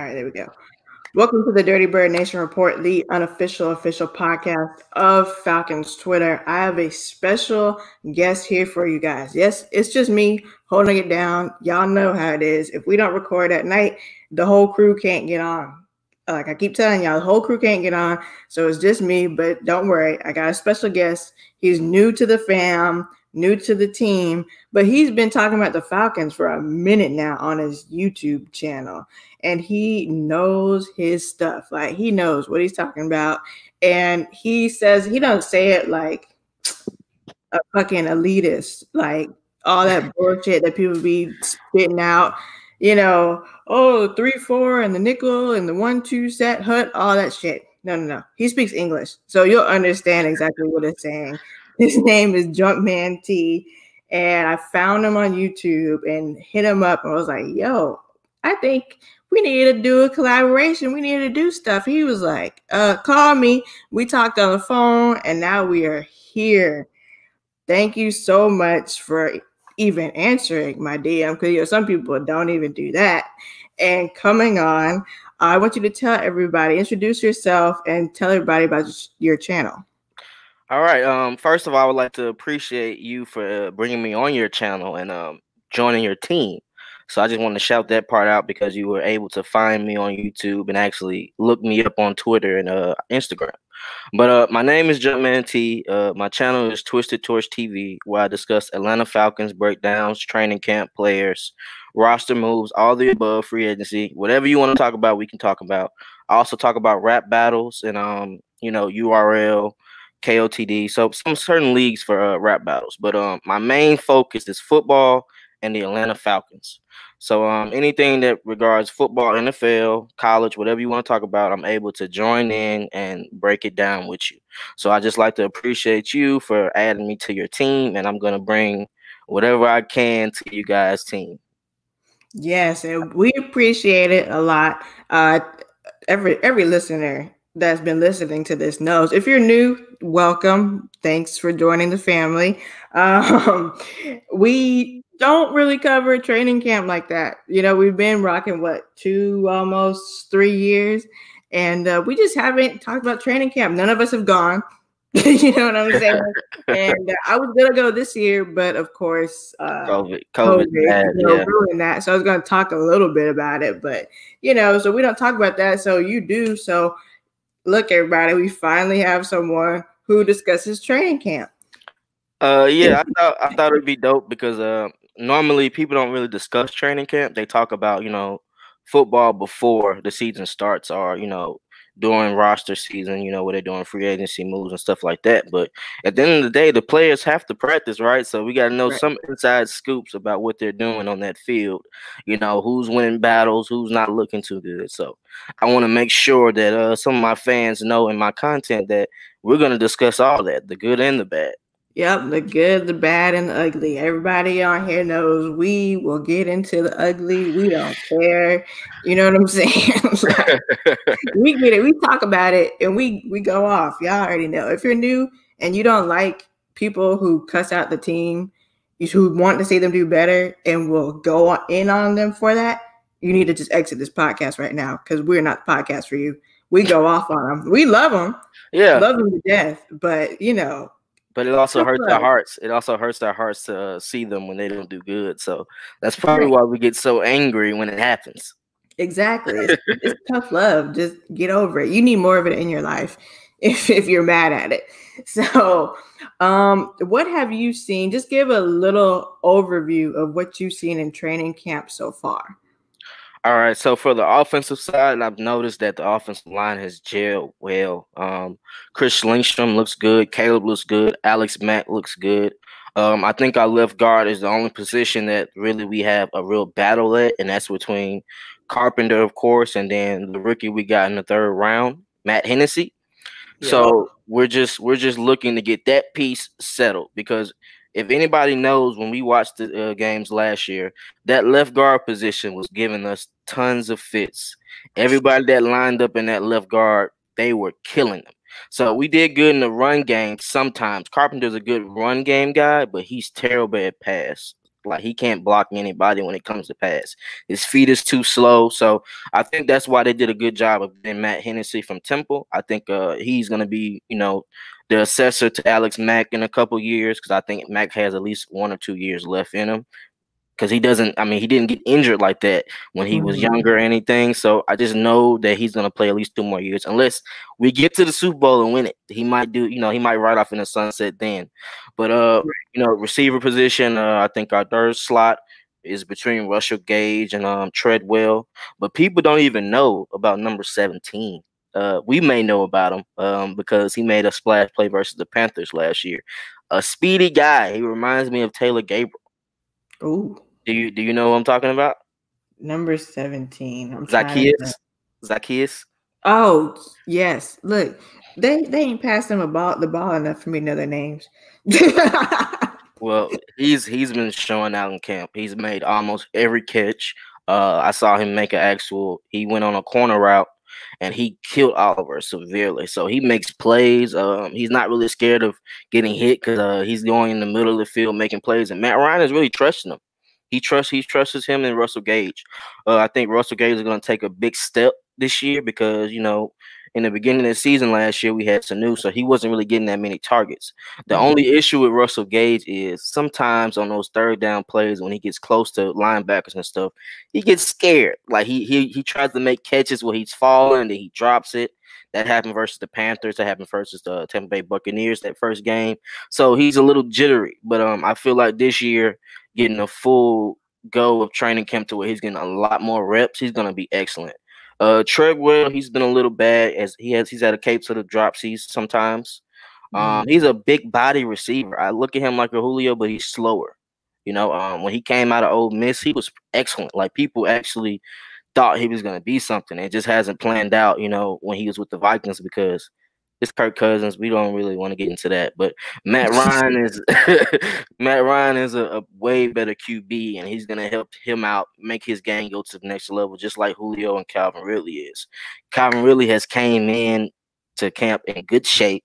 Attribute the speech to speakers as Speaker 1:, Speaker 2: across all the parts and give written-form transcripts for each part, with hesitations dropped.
Speaker 1: right, there we go. Welcome to the Dirty Bird Nation Report, the unofficial official podcast of Falcons Twitter. I have a special guest here for you guys. Yes, it's just me holding it down. Y'all know how it is. If we don't record at night, the whole crew can't get on. Like I keep telling y'all, the whole crew can't get on. So it's just me, but don't worry. I got a special guest. He's new to the fam, new to the team, but he's been talking about the Falcons for a minute now on his YouTube channel. And he knows his stuff. Like he knows what he's talking about. And he says he don't say it like a fucking elitist, like all that bullshit that people be spitting out, oh, 3-4 and the nickel and the 1-2 set hut, all that shit. No. He speaks English. So you'll understand exactly what it's saying. His name is Junkman T. And I found him on YouTube and hit him up and was like, yo, I think we needed to do a collaboration. We needed to do stuff. He was like, call me. We talked on the phone and now we are here. Thank you so much for even answering my DM because some people don't even do that. And coming on, I want you to tell everybody, introduce yourself and tell everybody about your channel.
Speaker 2: All right. First of all, I would like to appreciate you for bringing me on your channel and joining your team. So I just want to shout that part out because you were able to find me on YouTube and actually look me up on Twitter and Instagram. But my name is Junkman T. My channel is Twisted Torch TV, where I discuss Atlanta Falcons breakdowns, training camp players, roster moves, all the above, free agency, whatever you want to talk about, we can talk about. I also talk about rap battles and URL, KOTD, so some certain leagues for rap battles. But my main focus is football and the Atlanta Falcons. So anything that regards football, NFL, college, whatever you want to talk about, I'm able to join in and break it down with you. So I just like to appreciate you for adding me to your team, and I'm going to bring whatever I can to you guys' team.
Speaker 1: Yes, and we appreciate it a lot. Every listener that's been listening to this knows. If you're new, welcome. Thanks for joining the family. We don't really cover training camp like that. We've been rocking almost 3 years, and we just haven't talked about training camp. None of us have gone. You know what I'm saying? And I was gonna go this year, but of course,
Speaker 2: COVID
Speaker 1: ruined that. So I was gonna talk a little bit about it, but so we don't talk about that. So you do. So look, everybody, we finally have someone who discusses training camp.
Speaker 2: Yeah, I thought it'd be dope because normally people don't really discuss training camp. They talk about football before the season starts, or during roster season, where they're doing free agency moves and stuff like that. But at the end of the day, the players have to practice, right? So we got to know some inside scoops about what they're doing on that field. Who's winning battles, who's not looking too good. So I want to make sure that some of my fans know in my content that we're going to discuss all that, the good and the bad.
Speaker 1: Yep, the good, the bad, and the ugly. Everybody on here knows we will get into the ugly. We don't care. You know what I'm saying? We get it. We talk about it, and we go off. Y'all already know. If you're new and you don't like people who cuss out the team, who want to see them do better and will go in on them for that, you need to just exit this podcast right now because we're not the podcast for you. We go off on them. We love them.
Speaker 2: Yeah.
Speaker 1: Love them to death. But,
Speaker 2: But it also hurts our hearts. It also hurts our hearts to see them when they don't do good. So that's probably why we get so angry when it happens.
Speaker 1: Exactly. It's tough love. Just get over it. You need more of it in your life if you're mad at it. So what have you seen? Just give a little overview of what you've seen in training camp so far.
Speaker 2: All right, so for the offensive side, I've noticed that the offensive line has gelled well. Chris Lindstrom looks good. Caleb looks good. Alex Mack looks good. I think our left guard is the only position that really we have a real battle at, and that's between Carpenter, of course, and then the rookie we got in the 3rd round, Matt Hennessy. Yeah. So we're just looking to get that piece settled because if anybody knows, when we watched the games last year, that left guard position was giving us tons of fits. Everybody that lined up in that left guard, they were killing them. So we did good in the run game sometimes. Carpenter's a good run game guy, but he's terrible at pass. Like he can't block anybody when it comes to pass. His feet is too slow. So I think that's why they did a good job of getting Matt Hennessy from Temple. I think he's gonna be, the assessor to Alex Mack in a couple years because I think Mack has at least 1 or 2 years left in him because he doesn't. I mean, he didn't get injured like that when he was younger or anything. So I just know that he's gonna play at least 2 more years, unless we get to the Super Bowl and win it. He might do. He might ride off in the sunset then. But receiver position. I think our third slot is between Russell Gage and Treadwell. But people don't even know about number 17. We may know about him because he made a splash play versus the Panthers last year. A speedy guy. He reminds me of Taylor Gabriel.
Speaker 1: Ooh.
Speaker 2: Do you know what I'm talking about?
Speaker 1: Number 17.
Speaker 2: Zacchaeus.
Speaker 1: Oh, yes. Look, they ain't passed him the ball enough for me to know their names.
Speaker 2: Well, he's been showing out in camp. He's made almost every catch. I saw him make he went on a corner route and he killed Oliver severely. So he makes plays. He's not really scared of getting hit because he's going in the middle of the field making plays. And Matt Ryan is really trusting him. He trusts him and Russell Gage. I think Russell Gage is going to take a big step this year because, in the beginning of the season last year, we had Sanu, so he wasn't really getting that many targets. The only issue with Russell Gage is sometimes on those third down plays when he gets close to linebackers and stuff, he gets scared. Like he tries to make catches where he's falling and then he drops it. That happened versus the Panthers. That happened versus the Tampa Bay Buccaneers that first game. So he's a little jittery. But I feel like this year, getting a full go of training camp to where he's getting a lot more reps, he's going to be excellent. Treadwell, he's been a little bad as he's had a case of the dropsies sometimes. He's a big body receiver. I look at him like a Julio, but he's slower. When he came out of Ole Miss, he was excellent. Like people actually thought he was going to be something. It just hasn't planned out, when he was with the Vikings because it's Kirk Cousins. We don't really want to get into that, but Matt Ryan is a way better QB, and he's gonna help him out, make his game go to the next level, just like Julio and Calvin Ridley is. Calvin Ridley has came in to camp in good shape.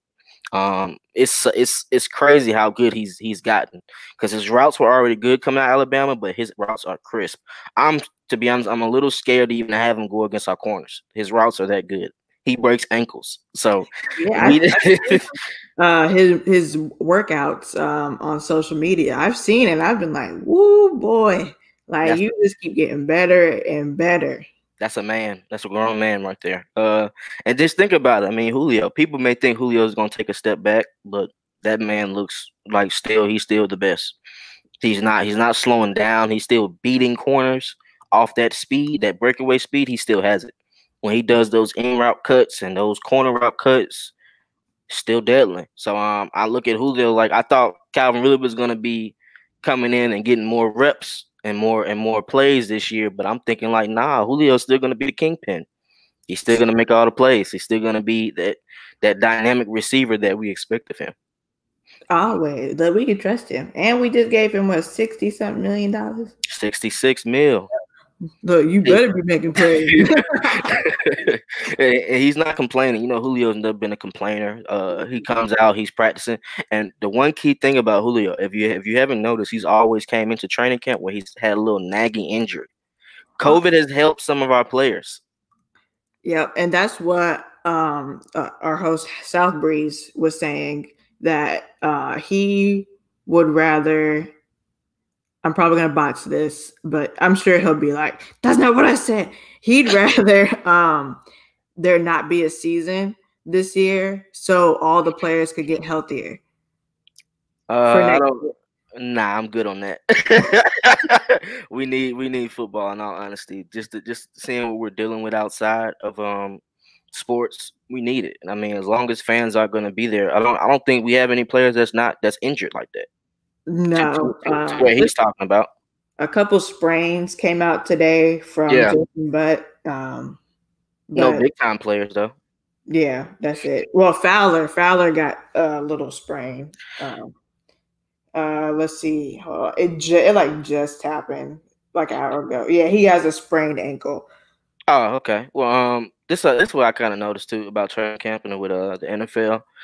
Speaker 2: It's crazy how good he's gotten because his routes were already good coming out of Alabama, but his routes are crisp. To be honest, I'm a little scared to even have him go against our corners. His routes are that good. He breaks ankles. So
Speaker 1: yeah, his workouts on social media, I've seen it. I've been like, woo boy. Like you just keep getting better and better.
Speaker 2: That's a man. That's a grown man right there. And just think about it. I mean, Julio. People may think Julio is gonna take a step back, but that man looks like he's still the best. He's not slowing down. He's still beating corners off that speed, that breakaway speed. He still has it. When he does those in route cuts and those corner route cuts, still deadly. So I look at Julio like I thought Calvin Ridley was gonna be coming in and getting more reps and more plays this year, but I'm thinking like, nah, Julio's still gonna be the kingpin. He's still gonna make all the plays. He's still gonna be that dynamic receiver that we expect of him.
Speaker 1: Always, that we can trust him, and we just gave him what $60-something million.
Speaker 2: $66 million.
Speaker 1: Look, you better be making plays.
Speaker 2: And he's not complaining. Julio's never been a complainer. He comes out, he's practicing. And the one key thing about Julio, if you haven't noticed, he's always came into training camp where he's had a little nagging injury. COVID has helped some of our players.
Speaker 1: Yep, and that's what our host South Breeze was saying, that he would rather. I'm probably going to botch this, but I'm sure he'll be like, that's not what I said. He'd rather there not be a season this year so all the players could get healthier.
Speaker 2: I'm good on that. We need football in all honesty. Just seeing what we're dealing with outside of sports, we need it. I mean, as long as fans are going to be there, I don't think we have any players that's injured like that.
Speaker 1: No,
Speaker 2: to what he's talking about.
Speaker 1: A couple sprains came out today from Jason Butt.
Speaker 2: No big time players though.
Speaker 1: Yeah, that's it. Well, Fowler got a little sprain. Let's see. It just happened like an hour ago. Yeah, he has a sprained ankle.
Speaker 2: Oh, okay. Well, this is what I kind of noticed too about training camp and with the NFL.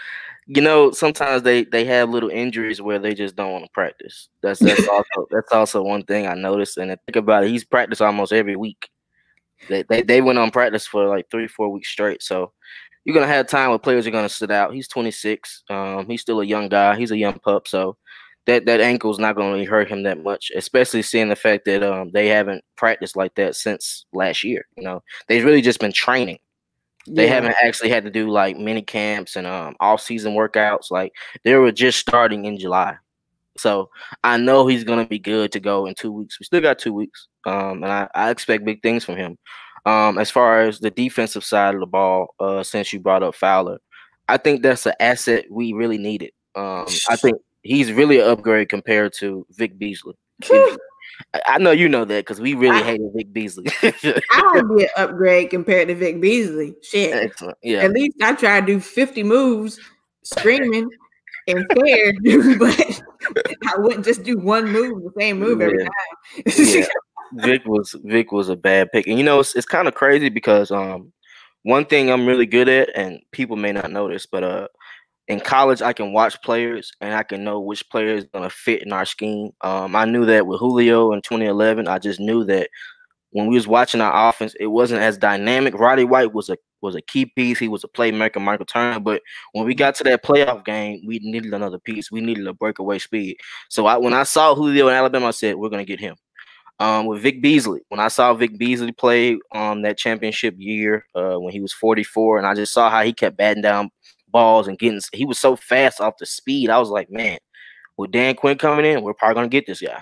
Speaker 2: sometimes they have little injuries where they just don't want to practice. That's also one thing I noticed. And I think about it, he's practiced almost every week. They went on practice for like 3-4 weeks straight. So you're gonna have time where players are gonna sit out. He's 26. He's still a young guy. He's a young pup. So that ankle's not gonna really hurt him that much, especially seeing the fact that they haven't practiced like that since last year. They've really just been training. They haven't actually had to do like mini camps and off-season workouts. Like they were just starting in July. So I know he's gonna be good to go in 2 weeks. We still got 2 weeks. And I expect big things from him. As far as the defensive side of the ball, since you brought up Fowler, I think that's an asset we really needed. I think he's really an upgrade compared to Vic Beasley. I know you know that because we really hated Vic Beasley.
Speaker 1: I would be an upgrade compared to Vic Beasley. Shit.
Speaker 2: Excellent. Yeah.
Speaker 1: At least I try to do 50 moves screaming and scared, but I wouldn't just do one move, the same move every time.
Speaker 2: Yeah. Vic was a bad pick. And it's kind of crazy because one thing I'm really good at, and people may not notice, but in college, I can watch players and I can know which player is going to fit in our scheme. I knew that with Julio in 2011. I just knew that when we was watching our offense, it wasn't as dynamic. Roddy White was a key piece. He was a playmaker, Michael Turner. But when we got to that playoff game, we needed another piece. We needed a breakaway speed. So when I saw Julio in Alabama, I said, we're going to get him. With Vic Beasley, when I saw Vic Beasley play that championship year when he was 44, and I just saw how he kept batting down balls and he was so fast off the speed. I was like, man, with Dan Quinn coming in, we're probably gonna get this guy.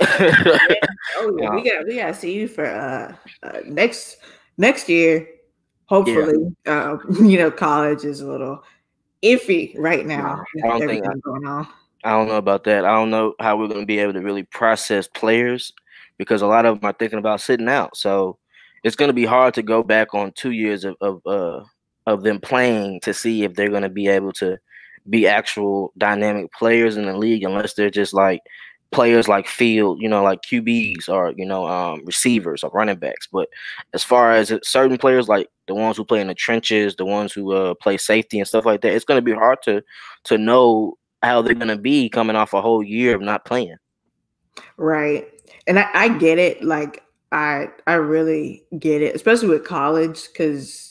Speaker 1: We gotta see you for next year. Hopefully, college is a little iffy right now.
Speaker 2: I don't know about that. I don't know how we're gonna be able to really process players because a lot of them are thinking about sitting out. So it's gonna be hard to go back on 2 years of them playing to see if they're going to be able to be actual dynamic players in the league unless they're just like players like field, like QBs or, receivers or running backs. But as far as certain players like the ones who play in the trenches, the ones who play safety and stuff like that, it's going to be hard to know how they're going to be coming off a whole year of not playing.
Speaker 1: Right. And I get it. Like, I really get it, especially with college, because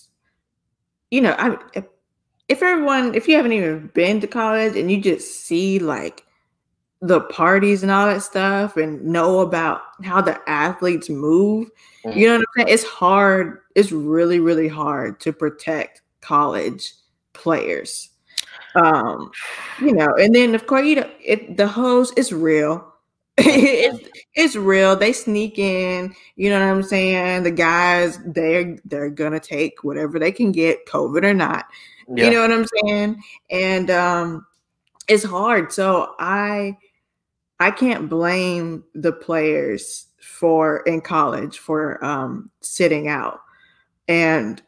Speaker 1: if you haven't even been to college and you just see like the parties and all that stuff and know about how the athletes move, you know what I'm saying? It's hard. It's really, really hard to protect college players. And then of course, the host is real. It's real. They sneak in, you know what I'm saying? The guys, they're gonna take whatever they can get, COVID or not. Yeah. You know what I'm saying? And it's hard. So I can't blame the players in college for sitting out. And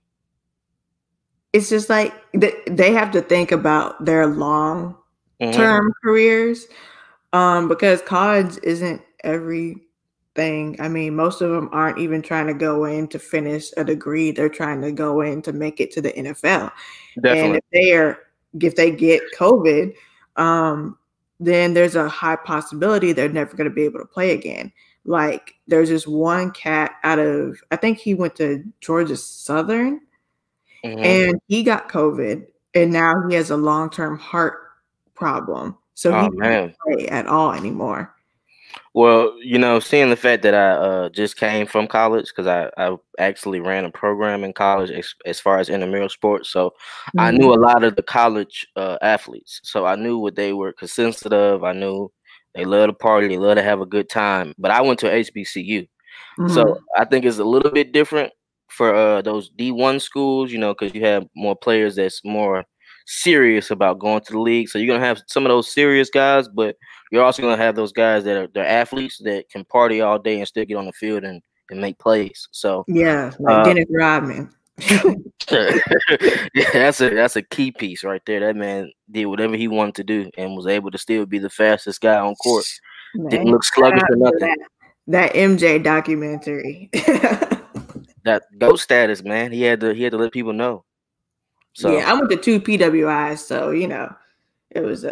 Speaker 1: it's just like they have to think about their long-term careers. Because college isn't everything. I mean, most of them aren't even trying to go in to finish a degree. They're trying to go in to make it to the NFL. Definitely. And if they get COVID, then there's a high possibility they're never going to be able to play again. Like there's this one cat I think he went to Georgia Southern, and he got COVID, and now he has a long-term heart problem. So he can't play at all anymore.
Speaker 2: Well, seeing the fact that I just came from college because I actually ran a program in college as far as intramural sports. So I knew a lot of the college athletes. So I knew what they were consistent of. I knew they love to party. They love to have a good time. But I went to HBCU. So I think it's a little bit different for those D1 schools, because you have more players that's more serious about going to the league. So you're gonna have some of those serious guys, but you're also gonna have those guys they're athletes that can party all day and still get on the field and make plays. So
Speaker 1: like Dennis Rodman.
Speaker 2: Yeah, that's a key piece right there. That man did whatever he wanted to do and was able to still be the fastest guy on court. Didn't look sluggish or nothing.
Speaker 1: That MJ documentary.
Speaker 2: That GOAT status, man. He had to let people know. So
Speaker 1: yeah, I went to 2 PWIs, so it was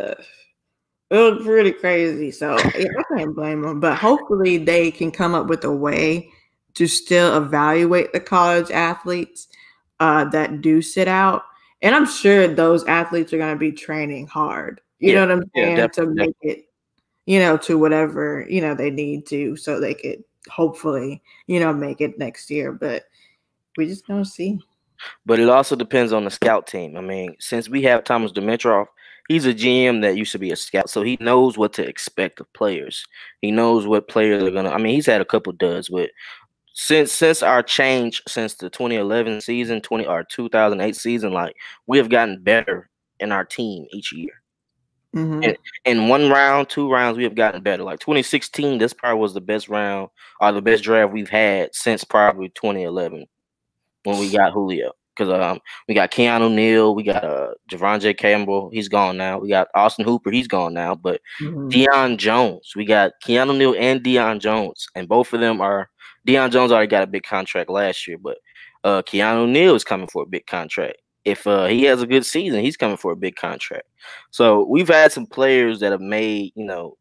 Speaker 1: pretty crazy. So yeah, I can't blame them. But hopefully they can come up with a way to still evaluate the college athletes that do sit out. And I'm sure those athletes are going to be training hard. You know what I'm saying? To make it, to whatever, they need to so they could hopefully, make it next year. But we just gonna see.
Speaker 2: But it also depends on the scout team. I mean, since we have Thomas Dimitrov, he's a GM that used to be a scout, so he knows what to expect of players. He knows what players are gonna. I mean, he's had a couple duds with since our change since the 2011 season, 2008 season. Like we have gotten better in our team each year.
Speaker 1: Mm-hmm.
Speaker 2: In 1 round, 2 rounds, we have gotten better. Like 2016, this probably was the best round or the best draft we've had since probably 2011 when we got Julio. Because we got Keanu Neal, we got Javon J. Campbell, he's gone now. We got Austin Hooper, he's gone now. But Deion Jones, we got Keanu Neal and Deion Jones, and both of them are. Deion Jones already got a big contract last year, but Keanu Neal is coming for a big contract. If he has a good season, he's coming for a big contract. So we've had some players that have made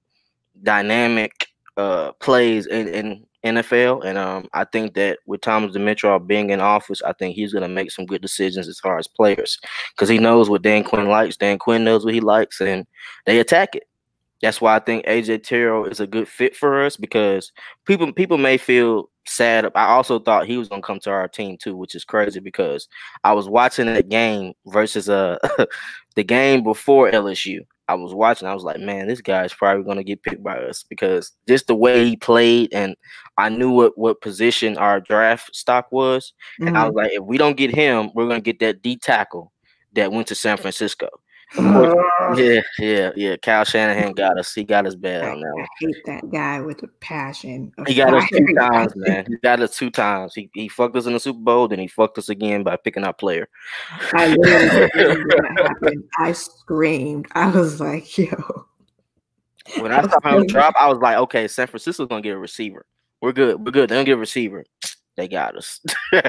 Speaker 2: dynamic plays in NFL, and I think that with Thomas Dimitrov being in office, I think he's going to make some good decisions as far as players because he knows what Dan Quinn likes. Dan Quinn knows what he likes, and they attack it. That's why I think AJ Terrell is a good fit for us because people may feel sad. I also thought he was going to come to our team too, which is crazy because I was watching that game versus the game before LSU. I was watching. I was like, man, this guy's probably going to get picked by us because just the way he played, and I knew what position our draft stock was, and I was like, if we don't get him, we're going to get that D tackle that went to San Francisco. Of course, yeah. Kyle Shanahan got us. He got us bad on that one.
Speaker 1: I hate that guy with a passion.
Speaker 2: He got us 2 times, man. He got us 2 times. He fucked us in the Super Bowl, then he fucked us again by picking our player.
Speaker 1: I literally that happened. I screamed. I was like, yo.
Speaker 2: When I saw him drop, I was like, okay, San Francisco's gonna get a receiver. We're good. They're gonna get a receiver. They got us.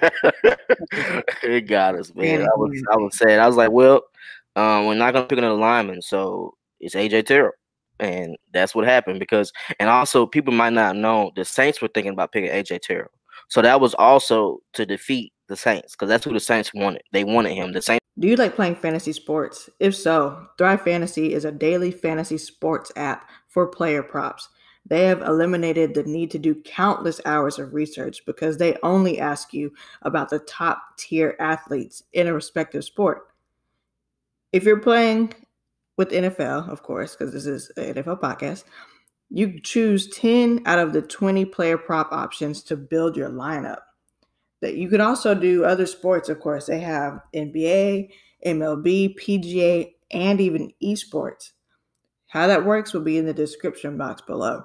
Speaker 2: They got us, man. I was sad. I was like, well, we're not gonna pick another lineman, so it's AJ Terrell. And that's what happened because, and also people might not know the Saints were thinking about picking AJ Terrell. So that was also to defeat the Saints because that's who the Saints wanted. They wanted him. The Saints.
Speaker 1: Do you like playing fantasy sports? If so, Thrive Fantasy is a daily fantasy sports app for player props. They have eliminated the need to do countless hours of research because they only ask you about the top tier athletes in a respective sport. If you're playing with NFL, of course, because this is an NFL podcast, you choose 10 out of the 20 player prop options to build your lineup. That you can also do other sports, of course. They have NBA, MLB, PGA, and even esports. How that works will be in the description box below.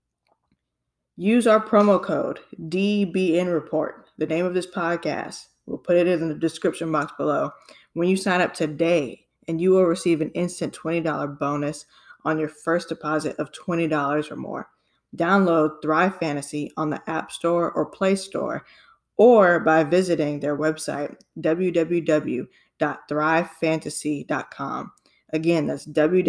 Speaker 1: Use our promo code DBNReport, the name of this podcast. We'll put it in the description box below. When you sign up today, and you will receive an instant $20 bonus on your first deposit of $20 or more. Download Thrive Fantasy on the App Store or Play Store, or by visiting their website, www.thrivefantasy.com. Again, that's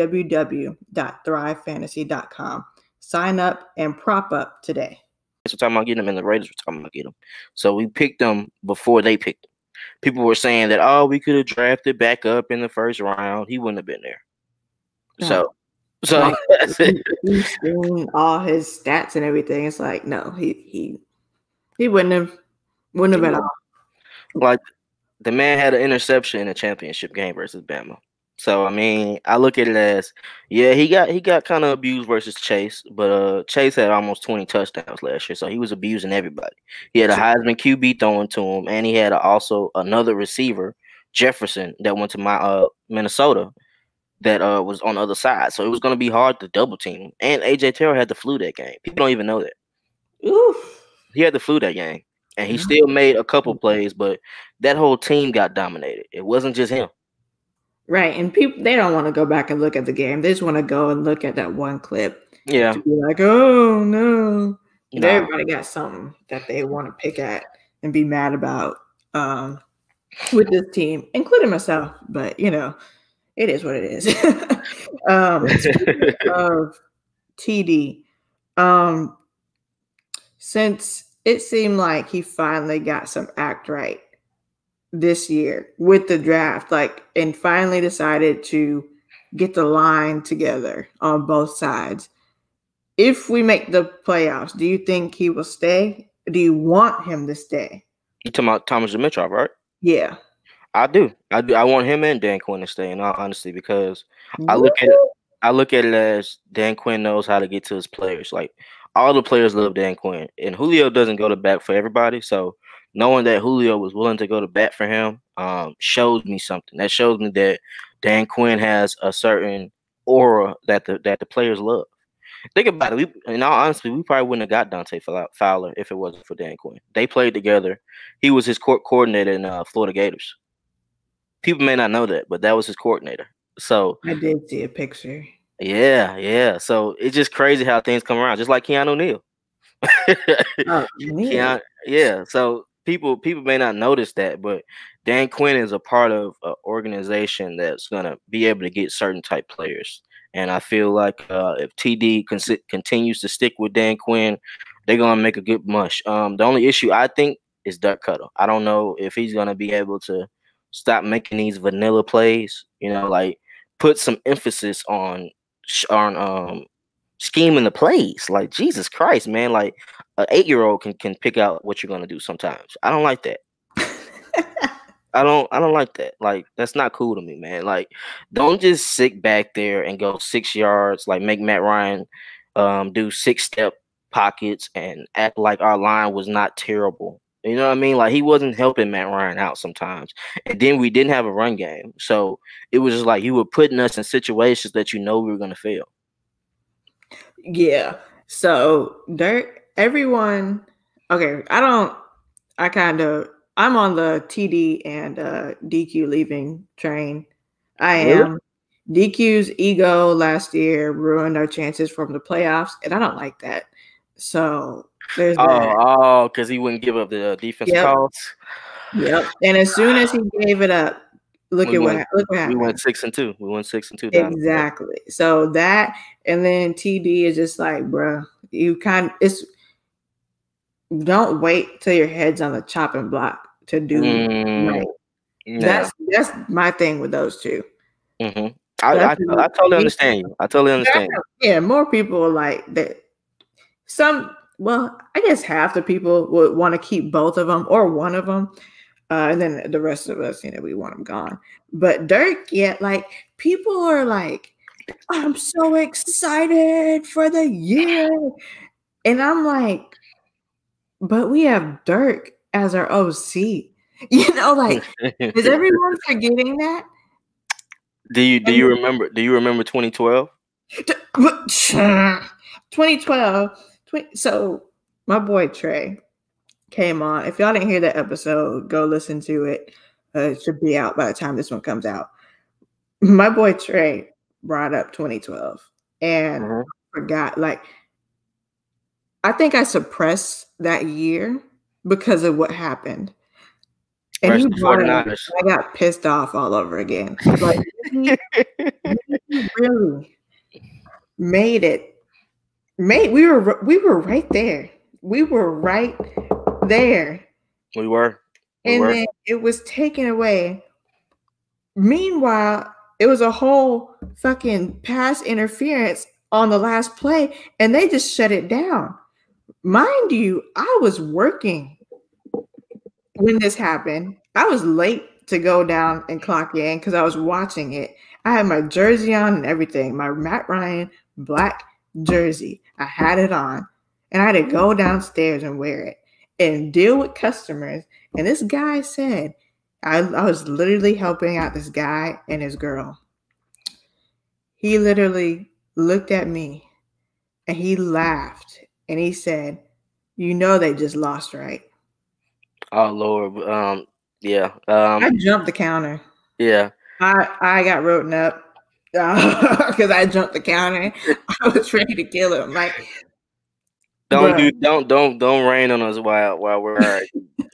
Speaker 1: www.thrivefantasy.com. Sign up and prop up today.
Speaker 2: We're talking about getting them, and the Raiders were talking about getting them. So we picked them before they picked them. People were saying that, oh, we could have drafted back up in the first round. He wouldn't have been there. So
Speaker 1: that's it. You've seen all his stats and everything. It's like, no, he wouldn't have at all.
Speaker 2: Like the man had an interception in a championship game versus Bama. So I mean, I look at it as, yeah, he got kind of abused versus Chase, but Chase had almost 20 touchdowns last year, so he was abusing everybody. He had a Heisman QB throwing to him, and he had also another receiver, Jefferson, that went to Minnesota, that was on the other side. So it was going to be hard to double team him. And AJ Terrell had the flu that game. People don't even know that.
Speaker 1: Oof.
Speaker 2: He had the flu that game, and he still made a couple plays, but that whole team got dominated. It wasn't just him.
Speaker 1: Right, and people, they don't want to go back and look at the game. They just want to go and look at that one clip.
Speaker 2: Yeah.
Speaker 1: To be like, oh, no. And everybody got something that they want to pick at and be mad about. with this team, including myself. But it is what it is. Speaking of TD, since it seemed like he finally got some act right this year with the draft, and finally decided to get the line together on both sides. If we make the playoffs, do you think he will stay? Do you want him to stay?
Speaker 2: You talking about Thomas Dimitrov, right?
Speaker 1: Yeah.
Speaker 2: I do. I want him and Dan Quinn to stay, in all honesty, because I look at it as Dan Quinn knows how to get to his players. Like, all the players love Dan Quinn, and Julio doesn't go to bat for everybody. So knowing that Julio was willing to go to bat for him shows me something. That shows me that Dan Quinn has a certain aura that the players love. Think about it. In all honesty, we probably wouldn't have got Dante Fowler if it wasn't for Dan Quinn. They played together. He was his coordinator in Florida Gators. People may not know that, but that was his coordinator. So
Speaker 1: I did see a picture.
Speaker 2: Yeah. So it's just crazy how things come around, just like Keanu Neal. Yeah. So people may not notice that, but Dan Quinn is a part of an organization that's gonna be able to get certain type players. And I feel like if TD continues to stick with Dan Quinn, they're gonna make a good mush. The only issue I think is Dirk Koetter. I don't know if he's gonna be able to stop making these vanilla plays. Like put some emphasis on scheming the plays. Like, Jesus Christ, man! Like an 8-year-old can pick out what you're gonna do sometimes. I don't like that. I don't like that. Like, that's not cool to me, man. Like, don't just sit back there and go 6 yards, like make Matt Ryan do 6-step pockets and act like our line was not terrible. You know what I mean? Like, he wasn't helping Matt Ryan out sometimes. And then we didn't have a run game. So it was just like you were putting us in situations that we were gonna fail.
Speaker 1: Yeah. So everyone, okay, I'm on the TD and DQ leaving train. I am. DQ's ego last year ruined our chances from the playoffs, and I don't like that. So there's that.
Speaker 2: Oh, because he wouldn't give up the defensive calls.
Speaker 1: Yep. And as soon as he gave it up, look what happened.
Speaker 2: We went 6-2. We went 6-2.
Speaker 1: Exactly. So that, and then TD is just like, bro, don't wait till your head's on the chopping block to do right. Yeah. That's my thing with those two.
Speaker 2: Mm-hmm. I totally understand you. I totally understand.
Speaker 1: Yeah, more people like that. I guess half the people would want to keep both of them or one of them. And then the rest of us, we want them gone. But Dirk, like, people are like, I'm so excited for the year. And I'm like, but we have Dirk as our OC. Like, is everyone forgetting that?
Speaker 2: Do you remember 2012?
Speaker 1: 2012. So my boy Trey came on. If y'all didn't hear that episode, go listen to it. It should be out by the time this one comes out. My boy Trey brought up 2012 and forgot. Like, I think I suppressed that year because of what happened. And he brought it up, I got pissed off all over again. Like, he really made it. We were right there. We were right there.
Speaker 2: We were.
Speaker 1: Then it was taken away. Meanwhile, it was a whole fucking pass interference on the last play, and they just shut it down. Mind you, I was working when this happened. I was late to go down and clock in because I was watching it. I had my jersey on and everything, my Matt Ryan black jersey. I had it on, and I had to go downstairs and wear it and deal with customers. And this guy said, I was literally helping out this guy and his girl. He literally looked at me and he laughed and he said, they just lost, right?
Speaker 2: Oh, Lord. Yeah.
Speaker 1: I jumped the counter.
Speaker 2: Yeah.
Speaker 1: I got written up because I jumped the counter. I was ready to kill him. Like,
Speaker 2: don't rain on us while we're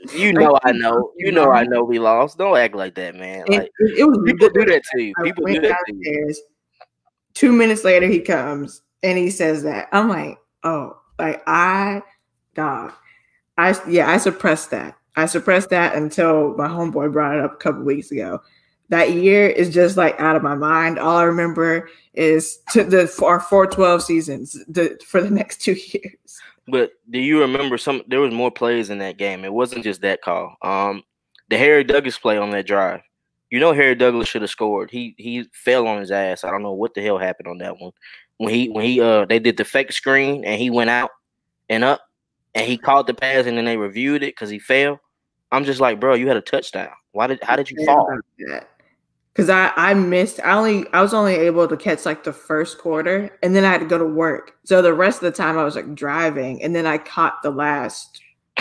Speaker 2: You
Speaker 1: Like,
Speaker 2: know I
Speaker 1: he
Speaker 2: know.
Speaker 1: proved me
Speaker 2: You know I
Speaker 1: wrong.
Speaker 2: know we lost. Don't act like that, man.
Speaker 1: And
Speaker 2: Like
Speaker 1: it was
Speaker 2: people do
Speaker 1: ridiculous.
Speaker 2: that to you.
Speaker 1: I
Speaker 2: People
Speaker 1: went
Speaker 2: do that to you.
Speaker 1: downstairs. 2 minutes later, he comes and he says that. I'm like, oh, like dog. I suppressed that. I suppressed that until my homeboy brought it up a couple weeks ago. That year is just like out of my mind. All I remember is our 4-12 seasons for the next 2 years.
Speaker 2: But do you remember there was more plays in that game? It wasn't just that call. The Harry Douglas play on that drive. You know Harry Douglas should have scored. He fell on his ass. I don't know what the hell happened on that one. When they did the fake screen and he went out and up and he caught the pass and then they reviewed it because he fell. I'm just like, bro, you had a touchdown. How did you fall?
Speaker 1: Because I was only able to catch like the first quarter and then I had to go to work. So the rest of the time I was like driving and then I caught the last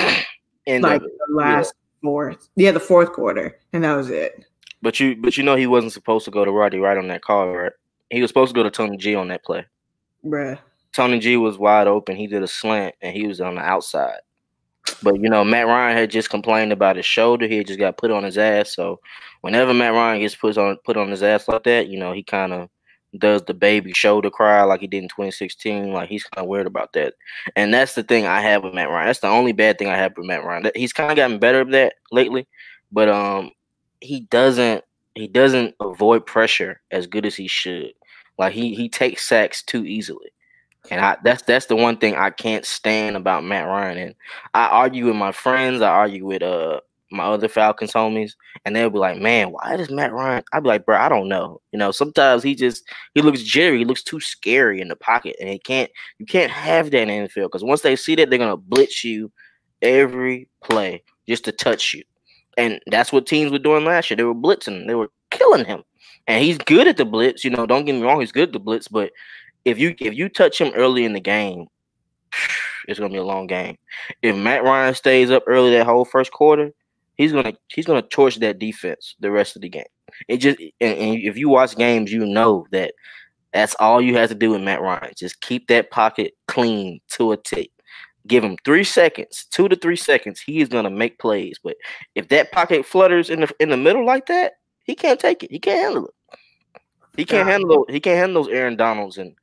Speaker 1: fourth. Yeah, the fourth quarter. And that was it.
Speaker 2: But you know he wasn't supposed to go to Roddy Wright on that call, right? He was supposed to go to Tony G on that play.
Speaker 1: Bruh.
Speaker 2: Tony G was wide open. He did a slant and he was on the outside. But Matt Ryan had just complained about his shoulder. He had just got put on his ass. So whenever Matt Ryan gets put on his ass like that, he kind of does the baby shoulder cry like he did in 2016. Like he's kind of worried about that. And that's the thing I have with Matt Ryan. That's the only bad thing I have with Matt Ryan. He's kind of gotten better at that lately, but he doesn't avoid pressure as good as he should. Like he takes sacks too easily. And that's the one thing I can't stand about Matt Ryan. And I argue with my friends. I argue with my other Falcons homies, and they'll be like, "Man, why does Matt Ryan?" I'd be like, "Bro, I don't know. Sometimes he looks jittery. He looks too scary in the pocket, and you can't have that in the field because once they see that, they're gonna blitz you every play just to touch you, and that's what teams were doing last year. They were blitzing. They were killing him, and he's good at the blitz. Don't get me wrong, he's good at the blitz, but if you touch him early in the game, it's gonna be a long game. If Matt Ryan stays up early that whole first quarter, he's gonna torch that defense the rest of the game. And if you watch games, you know that's all you have to do with Matt Ryan. Just keep that pocket clean to a tick. Give him 3 seconds, 2 to 3 seconds. He is gonna make plays. But if that pocket flutters in the middle like that, he can't take it. He can't handle it. He can't handle those Aaron Donalds and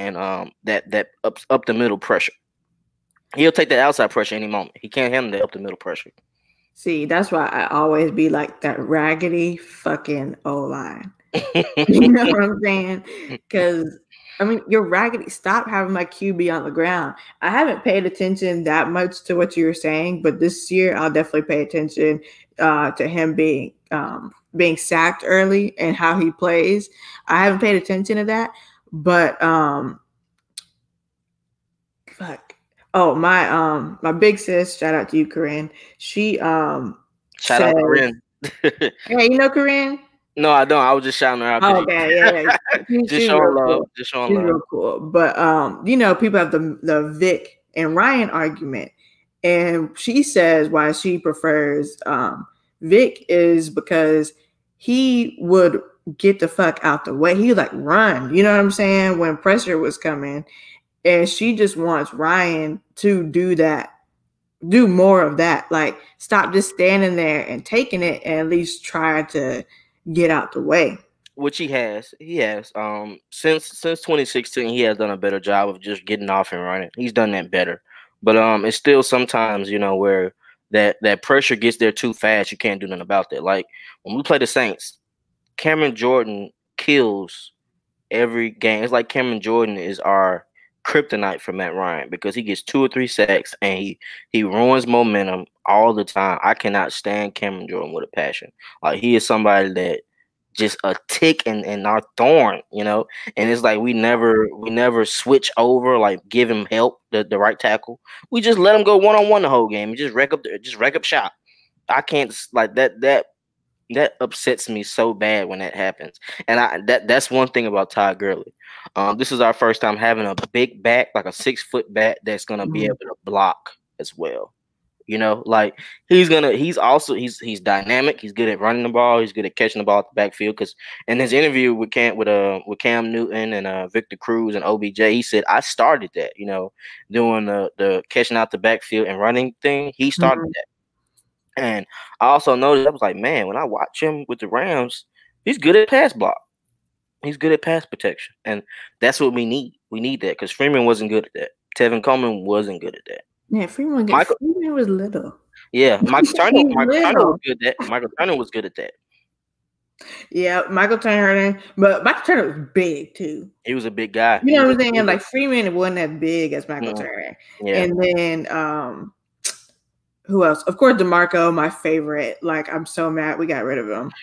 Speaker 2: that up the middle pressure. He'll take that outside pressure any moment. He can't handle that up the middle pressure.
Speaker 1: See, that's why I always be like that raggedy fucking O-line. You know what I'm saying? Because you're raggedy. Stop having my QB on the ground. I haven't paid attention that much to what you were saying, but this year I'll definitely pay attention to him being sacked early and how he plays. I haven't paid attention to that, but fuck. My big sis, shout out to you, Corinne. She
Speaker 2: shout out to Corinne.
Speaker 1: Yeah, you know Corinne?
Speaker 2: No, I don't. I was just shouting her out.
Speaker 1: Oh, okay, yeah.
Speaker 2: Just showing love. Cool. Just showing
Speaker 1: she's
Speaker 2: love.
Speaker 1: Real cool. But people have the Vic and Ryan argument, and she says why she prefers Vic is because he would get the fuck out the way. He would run. You know what I'm saying? When pressure was coming. And she just wants Ryan to do more of that. Like, stop just standing there and taking it and at least try to get out the way.
Speaker 2: Which he has. He has. Since 2016, he has done a better job of just getting off and running. He's done that better. But it's still sometimes, where that pressure gets there too fast. You can't do nothing about that. Like, when we play the Saints, Cameron Jordan kills every game. It's like Cameron Jordan is our kryptonite for Matt Ryan because he gets 2 or 3 sacks and he ruins momentum all the time. I cannot stand Cameron Jordan with a passion. Like, he is somebody that just a tick and our thorn, and it's like we never switch over, like give him help, the right tackle. We just let him go one-on-one the whole game and just wreck up shop. I can't like that upsets me so bad when that happens. And that's one thing about Todd Gurley. This is our first time having a big back, like a 6-foot back that's gonna be able to block as well. Like he's dynamic. He's good at running the ball. He's good at catching the ball at the backfield. Because in his interview with Cam Newton and Victor Cruz and OBJ, he said, "I started that. Doing the catching out the backfield and running thing. He started that." And I also noticed, I was like, man, when I watch him with the Rams, he's good at pass block. He's good at pass protection, and that's what we need. We need that because Freeman wasn't good at that. Tevin Coleman wasn't good at that.
Speaker 1: Yeah, Freeman was little.
Speaker 2: Yeah, Michael Turner was good at that. Michael Turner was good at that.
Speaker 1: Yeah, Michael Turner, but Michael Turner was big too.
Speaker 2: He was a big guy.
Speaker 1: You know what I'm saying? Like Freeman wasn't as big as Michael Turner.
Speaker 2: Yeah.
Speaker 1: And then who else? Of course, DeMarco, my favorite. Like, I'm so mad we got rid of him.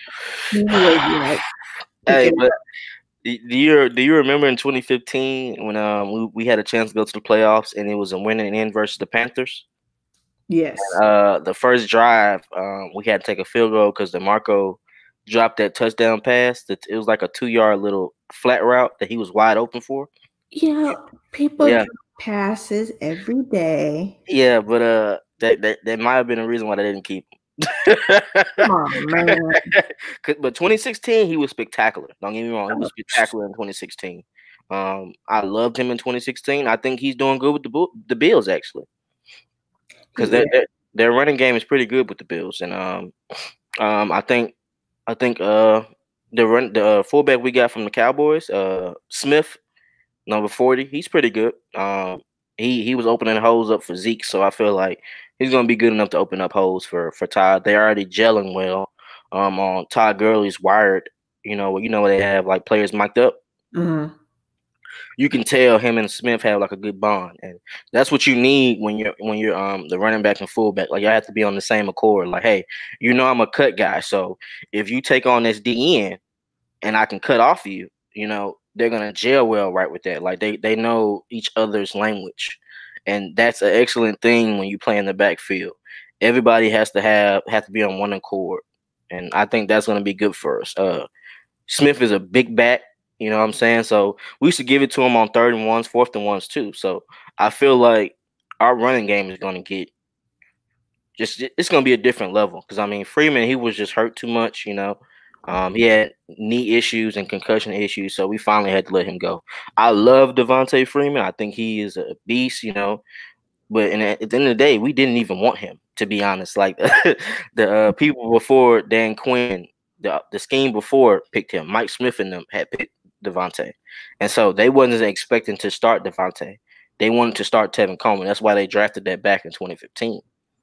Speaker 2: Hey, but do you remember in 2015 when we had a chance to go to the playoffs and it was a winning end versus the Panthers?
Speaker 1: Yes.
Speaker 2: And, the first drive, we had to take a field goal because DeMarco dropped that touchdown pass. It was like a 2-yard little flat route that he was wide open for.
Speaker 1: Yeah, people drop passes every day.
Speaker 2: Yeah, but that might have been a reason why they didn't keep him.
Speaker 1: Oh man!
Speaker 2: But 2016, he was spectacular. Don't get me wrong, he was spectacular in 2016. I loved him in 2016. I think he's doing good with the Bills actually, because their running game is pretty good with the Bills, and I think the fullback we got from the Cowboys, Smith, number 40, he's pretty good. He was opening holes up for Zeke, so I feel like he's gonna be good enough to open up holes for Todd. They're already gelling well. On Todd Gurley's wired, you know they have like players mic'd up.
Speaker 1: Mm-hmm.
Speaker 2: You can tell him and Smith have like a good bond, and that's what you need when you're the running back and fullback. Like, you have to be on the same accord. Like, hey, I'm a cut guy, so if you take on this DN and I can cut off you, they're gonna gel well right with that. Like, they know each other's language, and that's an excellent thing when you play in the backfield. Everybody has to be on one accord, and I think that's gonna be good for us. Smith is a big back, you know what I'm saying? So we should give it to him on 3rd and 1s, 4th and 1s too. So I feel like our running game is gonna get it's gonna be a different level. Because I mean, Freeman, he was just hurt too much, He had knee issues and concussion issues, so we finally had to let him go. I love Devontae Freeman. I think he is a beast, But at the end of the day, we didn't even want him, to be honest. Like the people before Dan Quinn, the scheme before picked him. Mike Smith and them had picked Devontae, and so they wasn't expecting to start Devontae. They wanted to start Tevin Coleman. That's why they drafted that back in 2015.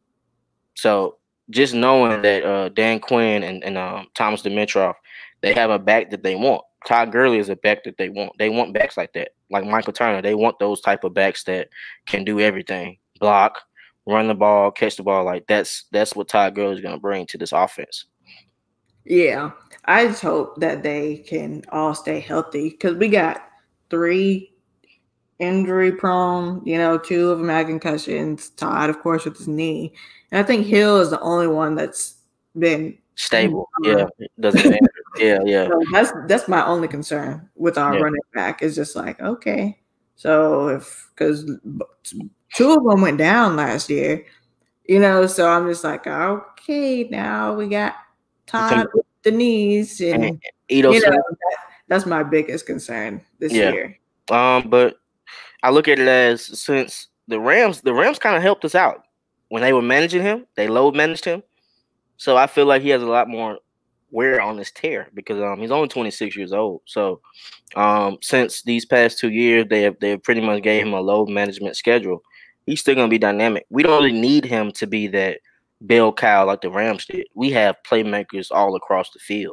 Speaker 2: So just knowing that Dan Quinn and Thomas Dimitroff, they have a back that they want. Todd Gurley is a back that they want. They want backs like that, like Michael Turner. They want those type of backs that can do everything: block, run the ball, catch the ball. Like that's what Todd Gurley is going to bring to this offense.
Speaker 1: Yeah, I just hope that they can all stay healthy because we got 3 injury prone. 2 of them had concussions. Todd, of course, with his knee. And I think Hill is the only one that's been
Speaker 2: stable. Yeah, doesn't yeah.
Speaker 1: So that's my only concern with our running back. Is just like, okay, so because 2 of them went down last year, so I'm just like, okay, now we got Todd with the knees, and that's my biggest concern this year.
Speaker 2: But I look at it as, since the Rams kind of helped us out when they were managing him. They load managed him, so I feel like he has a lot more wear on his tear because he's only 26 years old. So since these past 2 years, they have pretty much gave him a load management schedule. He's still gonna be dynamic. We don't really need him to be that bell cow like the Rams did. We have playmakers all across the field,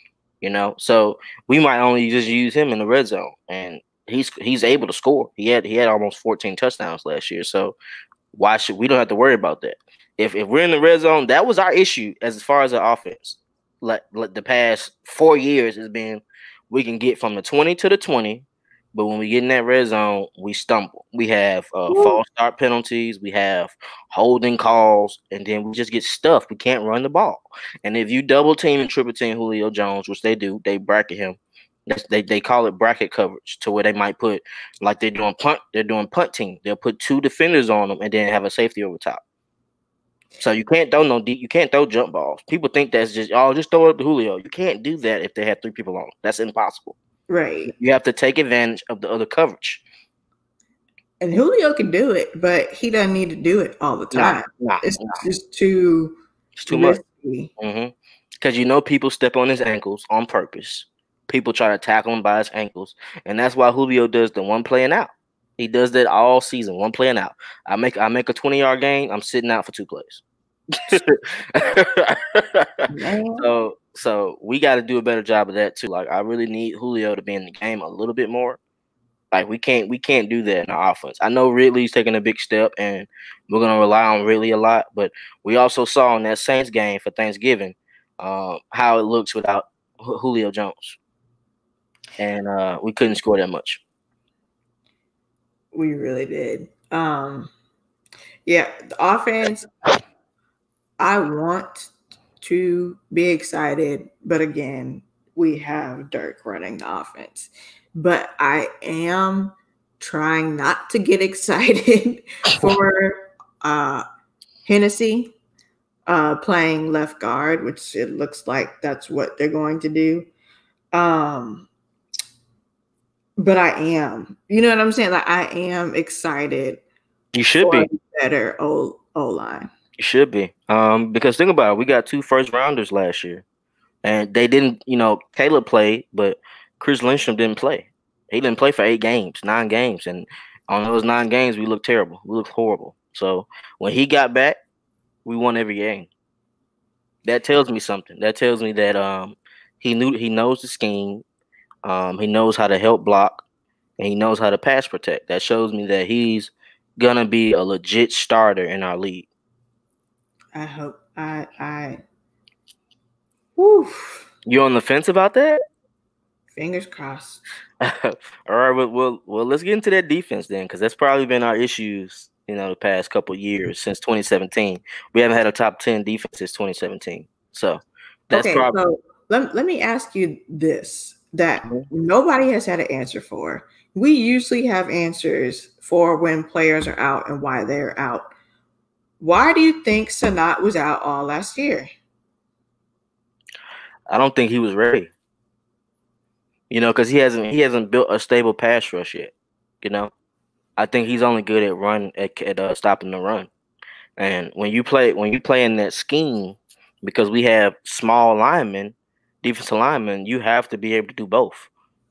Speaker 2: So we might only just use him in the red zone, and he's able to score. He had almost 14 touchdowns last year. So why should we don't have to worry about that? If we're in the red zone, that was our issue as far as the offense. Like the past 4 years has been, we can get from the 20 to the 20, but when we get in that red zone, we stumble. We have false start penalties, we have holding calls, and then we just get stuffed. We can't run the ball. And if you double team and triple team Julio Jones, which they do, they bracket him. They call it bracket coverage, to where they might put, like they're doing punt team. They'll put 2 defenders on them and then have a safety over top. So you can't throw you can't throw jump balls. People think that's just throw it up to Julio. You can't do that if they have 3 people on. That's impossible.
Speaker 1: Right.
Speaker 2: You have to take advantage of the other coverage.
Speaker 1: And Julio can do it, but he doesn't need to do it all the time.
Speaker 2: Nah.
Speaker 1: It's just too
Speaker 2: It's too much. Because people step on his ankles on purpose. People try to tackle him by his ankles, and that's why Julio does the one play and out. He does that all season, one play and out. I make a 20-yard gain. I'm sitting out for 2 plays. So we got to do a better job of that too. Like, I really need Julio to be in the game a little bit more. Like, we can't do that in our offense. I know Ridley's taking a big step, and we're gonna rely on Ridley a lot. But we also saw in that Saints game for Thanksgiving how it looks without Julio Jones, and we couldn't score that much.
Speaker 1: We really did. Yeah, the offense. I want to be excited, but again, we have Dirk running the offense. But I am trying not to get excited for Hennessy playing left guard, which it looks like that's what they're going to do. But I am, you know what I'm saying? Like, I am excited.
Speaker 2: You should be
Speaker 1: better O-line.
Speaker 2: You should be. Because think about it, we got 2 first-rounders last year, and they didn't. Caleb played, but Chris Lindstrom didn't play. He didn't play for 9 games, and on those 9 games, we looked terrible. We looked horrible. So when he got back, we won every game. That tells me something. That tells me that he knows the scheme. He knows how to help block, and he knows how to pass protect. That shows me that he's gonna be a legit starter in our league.
Speaker 1: I hope Woo.
Speaker 2: You on the fence about that?
Speaker 1: Fingers crossed.
Speaker 2: All right, well, let's get into that defense then, because that's probably been our issues, the past couple of years since 2017. We haven't had a top 10 defense since 2017. So that's probably.
Speaker 1: So let me ask you this that nobody has had an answer for. We usually have answers for when players are out and why they're out. Why do you think Sanat was out all last year?
Speaker 2: I don't think he was ready. Because he hasn't built a stable pass rush yet. I think he's only good at stopping the run. And when you play in that scheme, because we have small linemen, defensive linemen, you have to be able to do both.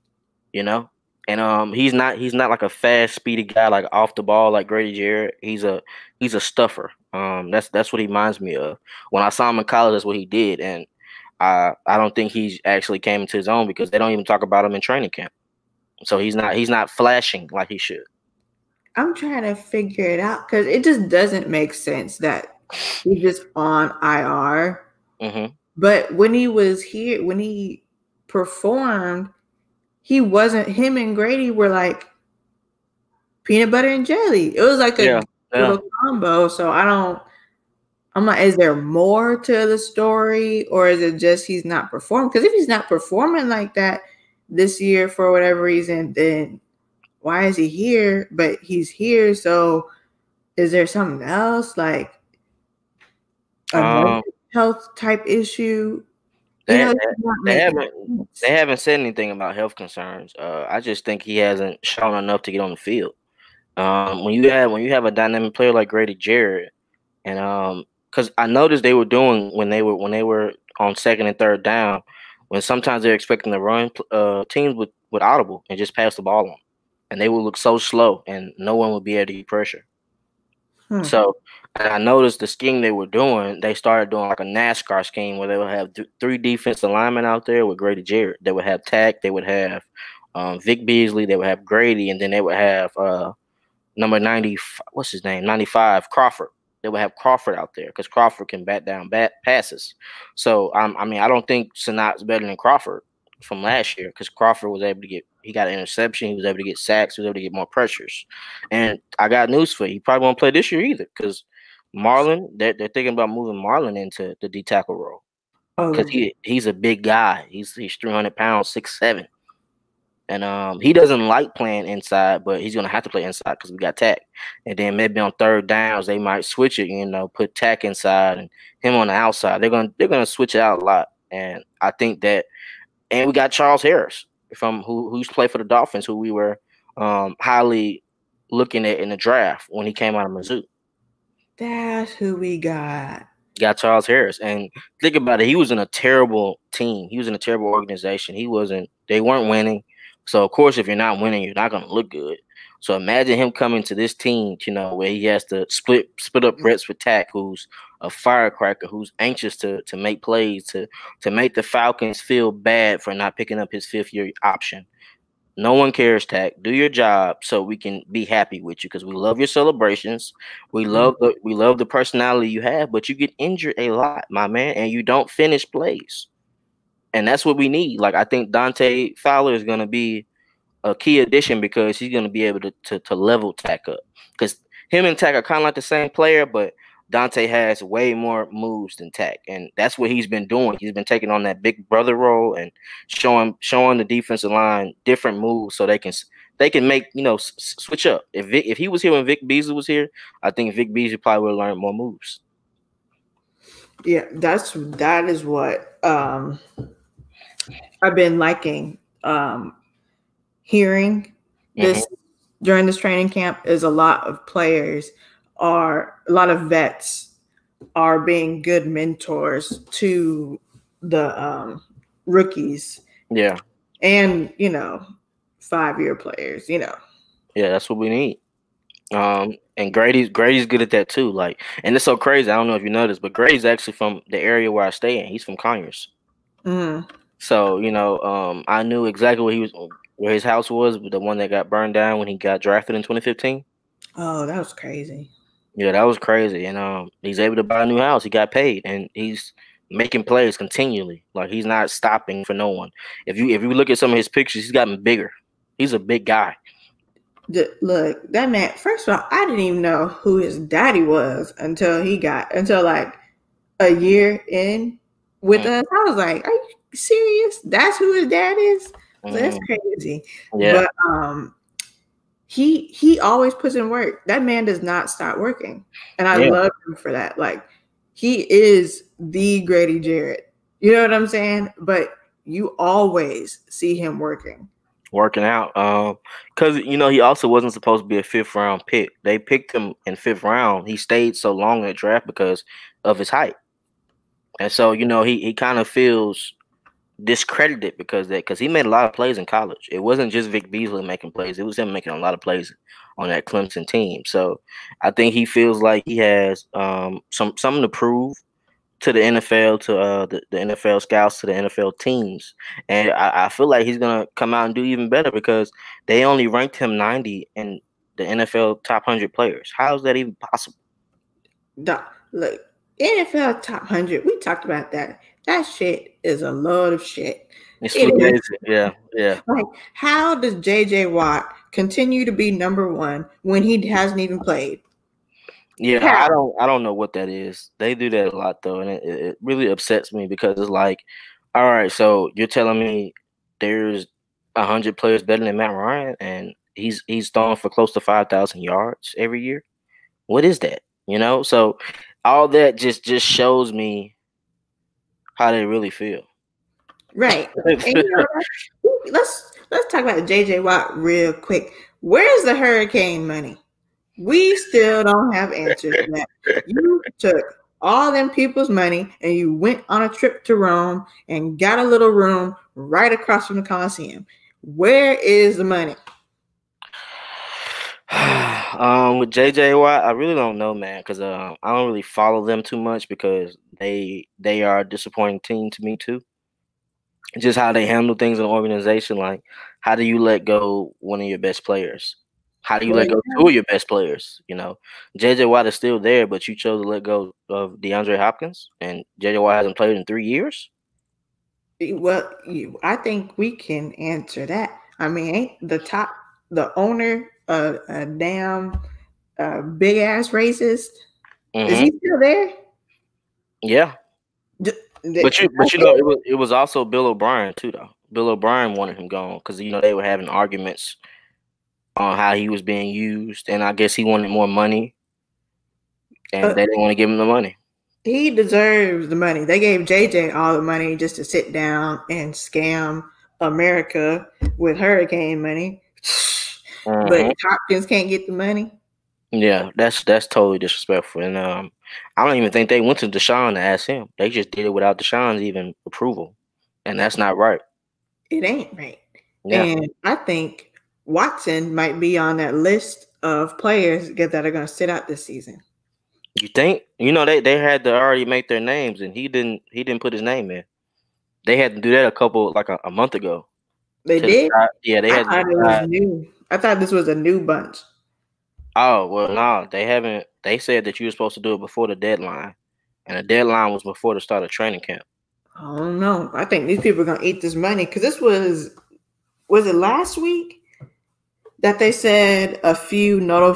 Speaker 2: And he's not like a fast, speedy guy like off the ball like Grady Jarrett. He's a stuffer. That's what he reminds me of. When I saw him in college, that's what he did, and I don't think he actually came into his own because they don't even talk about him in training camp. So he's not flashing like he should.
Speaker 1: I'm trying to figure it out because it just doesn't make sense that he's just on IR.
Speaker 2: Mm-hmm.
Speaker 1: But when he was here, when he performed, he wasn't. Him and Grady were like peanut butter and jelly. It was like a little combo. So I'm like, is there more to the story, or is it just he's not performing? Because if he's not performing like that this year for whatever reason, then why is he here? But he's here. So is there something else, like a health type issue?
Speaker 2: They haven't said anything about health concerns. I just think he hasn't shown enough to get on the field. When you have a dynamic player like Grady Jarrett, and because I noticed they were doing when they were on second and third down, when sometimes they're expecting to run, teams would audible and just pass the ball on, and they would look so slow, and no one would be able to get pressure. So, and I noticed the scheme they were doing, they started doing like a NASCAR scheme where they would have 3 defensive linemen out there with Grady Jarrett. They would have Tack, they would have Vic Beasley, they would have Grady, and then they would have number 90, what's his name, 95, Crawford. They would have Crawford out there because Crawford can bat down passes. So, I don't think Sanat's better than Crawford from last year because Crawford was able to he got an interception, he was able to get sacks, he was able to get more pressures. And I got news for you. He probably won't play this year either because Marlon, they're thinking about moving Marlon into the D tackle role because he's a big guy. He's 300 pounds, 6'7". And he doesn't like playing inside, but he's gonna have to play inside because we got Tack. And then maybe on third downs they might switch it, put Tack inside and him on the outside. They're gonna switch it out a lot. And I think that, and we got Charles Harris who used to play for the Dolphins, who we were highly looking at in the draft when he came out of Mizzou.
Speaker 1: That's who we got.
Speaker 2: got Charles Harris. And think about it, he was in a terrible team. He was in a terrible organization. They weren't winning. So of course, if you're not winning, you're not gonna look good. So imagine him coming to this team, where he has to split up reps with Tack, who's a firecracker, who's anxious to make plays, to make the Falcons feel bad for not picking up his 5th-year option. No one cares, Tack. Do your job so we can be happy with you, because we love your celebrations. We love the personality you have, but you get injured a lot, my man, and you don't finish plays. And that's what we need. Like, I think Dante Fowler is going to be a key addition, because he's going to be able to level Tack up. Because him and Tack are kind of like the same player, but Dante has way more moves than Tack, and that's what he's been doing. He's been taking on that big brother role and showing the defensive line different moves so they can make switch up. If he was here when Vic Beasley was here, I think Vic Beasley probably would have learned more moves.
Speaker 1: Yeah, that is what I've been liking. Hearing this during this training camp is a lot of vets are being good mentors to the rookies.
Speaker 2: Yeah.
Speaker 1: And 5-year players,
Speaker 2: Yeah, that's what we need. And Grady's good at that too. Like, and it's so crazy. I don't know if you noticed, but Grady's actually from the area where I stay in. He's from Conyers.
Speaker 1: Mm-hmm.
Speaker 2: So, I knew exactly where his house was, the one that got burned down when he got drafted in 2015.
Speaker 1: Oh, that was crazy.
Speaker 2: Yeah, that was crazy. And he's able to buy a new house. He got paid, and he's making plays continually. Like, he's not stopping for no one. If you look at some of his pictures, he's gotten bigger. He's a big guy.
Speaker 1: Look, that man. First of all, I didn't even know who his daddy was until like a year in with us. I was like, "Are you serious? That's who his dad is?" So that's crazy.
Speaker 2: Yeah.
Speaker 1: But he always puts in work. That man does not stop working, and I love him for that. Like, he is the Grady Jarrett. You know what I'm saying? But you always see him working
Speaker 2: out. Because he also wasn't supposed to be a 5th-round pick. They picked him in 5th round. He stayed so long in the draft because of his height, and so he kind of feels discredited because he made a lot of plays in college. It wasn't just Vic Beasley making plays; it was him making a lot of plays on that Clemson team. So I think he feels like he has something to prove to the NFL, to the NFL scouts, to the NFL teams, and I feel like he's gonna come out and do even better, because they only ranked him 90 in the NFL top 100 players. How is that even possible?
Speaker 1: Look, NFL top 100. We talked about that. That shit is a load of shit.
Speaker 2: Yeah.
Speaker 1: Like, how does J.J. Watt continue to be number 1 when he hasn't even played?
Speaker 2: Yeah, I don't know what that is. They do that a lot though, and it really upsets me, because it's like, all right, so you're telling me there's 100 players better than Matt Ryan, and he's throwing for close to 5,000 yards every year. What is that? So all that just shows me how they really feel.
Speaker 1: Right. And let's talk about J.J. Watt real quick. Where's the hurricane money? We still don't have answers to that. You took all them people's money and you went on a trip to Rome and got a little room right across from the Coliseum. Where is the money?
Speaker 2: With J.J. Watt, I really don't know, man, because I don't really follow them too much, because they are a disappointing team to me too. Just how they handle things in the organization. Like, how do you let go one of your best players? How do you let go 2 of your best players? J.J. Watt is still there, but you chose to let go of DeAndre Hopkins, and J.J. Watt hasn't played in 3 years.
Speaker 1: Well, I think we can answer that. I mean, ain't the owner a damn big ass racist? Is he still there?
Speaker 2: Yeah. But it was also Bill O'Brien too, though. Bill O'Brien wanted him gone because they were having arguments on how he was being used, and I guess he wanted more money, and they didn't want to give him the money.
Speaker 1: He deserves the money. They gave JJ all the money just to sit down and scam America with hurricane money. But Hopkins can't get the money.
Speaker 2: Yeah, that's totally disrespectful, and I don't even think they went to Deshaun to ask him. They just did it without Deshaun's even approval, and that's not right.
Speaker 1: It ain't right.
Speaker 2: Yeah,
Speaker 1: And I think Watson might be on that list of players that are going to sit out this season.
Speaker 2: you think? You know they had to already make their names, and he didn't put his name in. They had to do that a month ago.
Speaker 1: They
Speaker 2: To
Speaker 1: did?
Speaker 2: decide, yeah, they
Speaker 1: I
Speaker 2: had to
Speaker 1: thought it was
Speaker 2: decide.
Speaker 1: new. I thought this was a new bunch.
Speaker 2: Oh well, no, they haven't. They said that you were supposed to do it before the deadline, and the deadline was before the start of training camp.
Speaker 1: I don't know. I think these people are going to eat this money because this was it last week that they said a few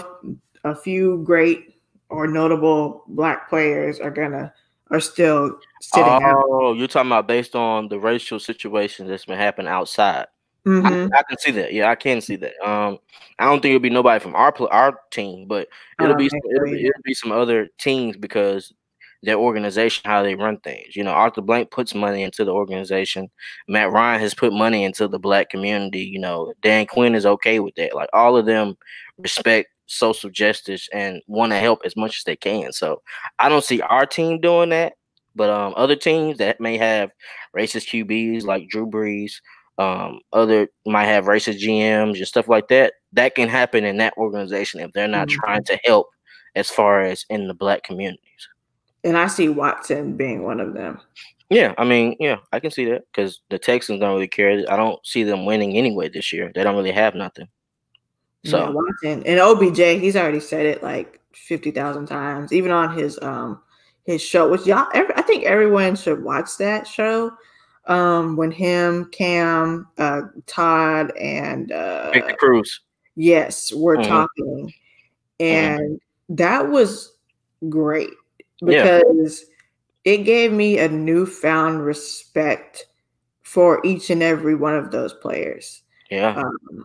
Speaker 1: great or notable black players are still sitting out.
Speaker 2: Oh, you're talking about based on the racial situation that's been happening outside. I,
Speaker 1: Mm-hmm.
Speaker 2: I can see that. Yeah, I can see that. I don't think it'll be nobody from our team, but
Speaker 1: I don't think so either.
Speaker 2: it'll be some other teams because their organization, how they run things. You know, Arthur Blank puts money into the organization. Matt Ryan has put money into the black community. You know, Dan Quinn is okay with that. Like all of them respect social justice and want to help as much as they can. So I don't see our team doing that. But other teams that may have racist QBs like Drew Brees, other might have racist GMs and stuff like that. That can happen in that organization if they're not
Speaker 1: Mhm.
Speaker 2: trying to help as far as in the black communities.
Speaker 1: And I see Watson being one of them.
Speaker 2: Yeah, I mean, yeah, I can see that because the Texans don't really care. I don't see them winning anyway this year. They don't really have nothing.
Speaker 1: Yeah,
Speaker 2: So
Speaker 1: Watson and OBJ. He's already said it like 50,000 times, even on his show. Which I think everyone should watch that show. When him, Cam, Todd, and
Speaker 2: Victor Cruz.
Speaker 1: yes, we're
Speaker 2: Hmm.
Speaker 1: talking,
Speaker 2: Hmm.
Speaker 1: and that was great
Speaker 2: Yeah,
Speaker 1: because it gave me a newfound respect for each and every one of those players,
Speaker 2: yeah,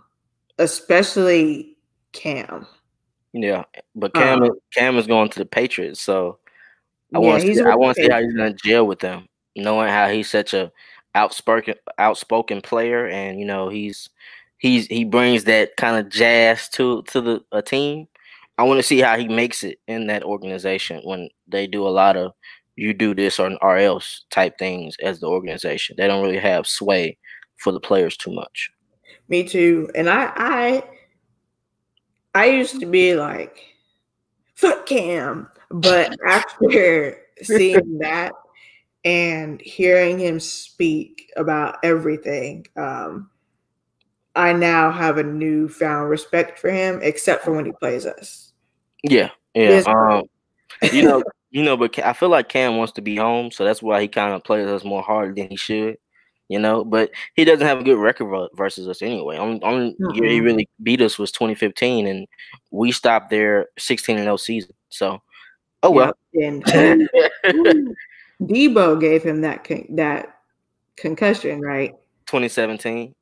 Speaker 1: especially Cam.
Speaker 2: yeah. But
Speaker 1: Uh,
Speaker 2: Cam is going to the Patriots, so
Speaker 1: yeah, he's with
Speaker 2: I
Speaker 1: the
Speaker 2: want to see how he's
Speaker 1: Patriots.
Speaker 2: gonna gel with them, knowing how he's such a outspoken player, and you know he brings that kind of jazz to the a team. I want to see how he makes it in that organization when they do a lot of you do this or else type things as the organization. They don't really have sway for the players too much.
Speaker 1: Me too. And I used to be like, fuck Cam. But after seeing that and hearing him speak about everything, I now have a newfound respect for him, except for when he plays us.
Speaker 2: Yeah, yeah.
Speaker 1: This
Speaker 2: You know, but I feel like Cam wants to be home, so that's why he kind of plays us more harder than he should. You know, but he doesn't have a good record versus us anyway. Only year he
Speaker 1: Mm-mm.
Speaker 2: really beat us was 2015, and we stopped there 16-0 season. So, oh
Speaker 1: Yep.
Speaker 2: well.
Speaker 1: And who Debo gave him that concussion, right?
Speaker 2: 2017.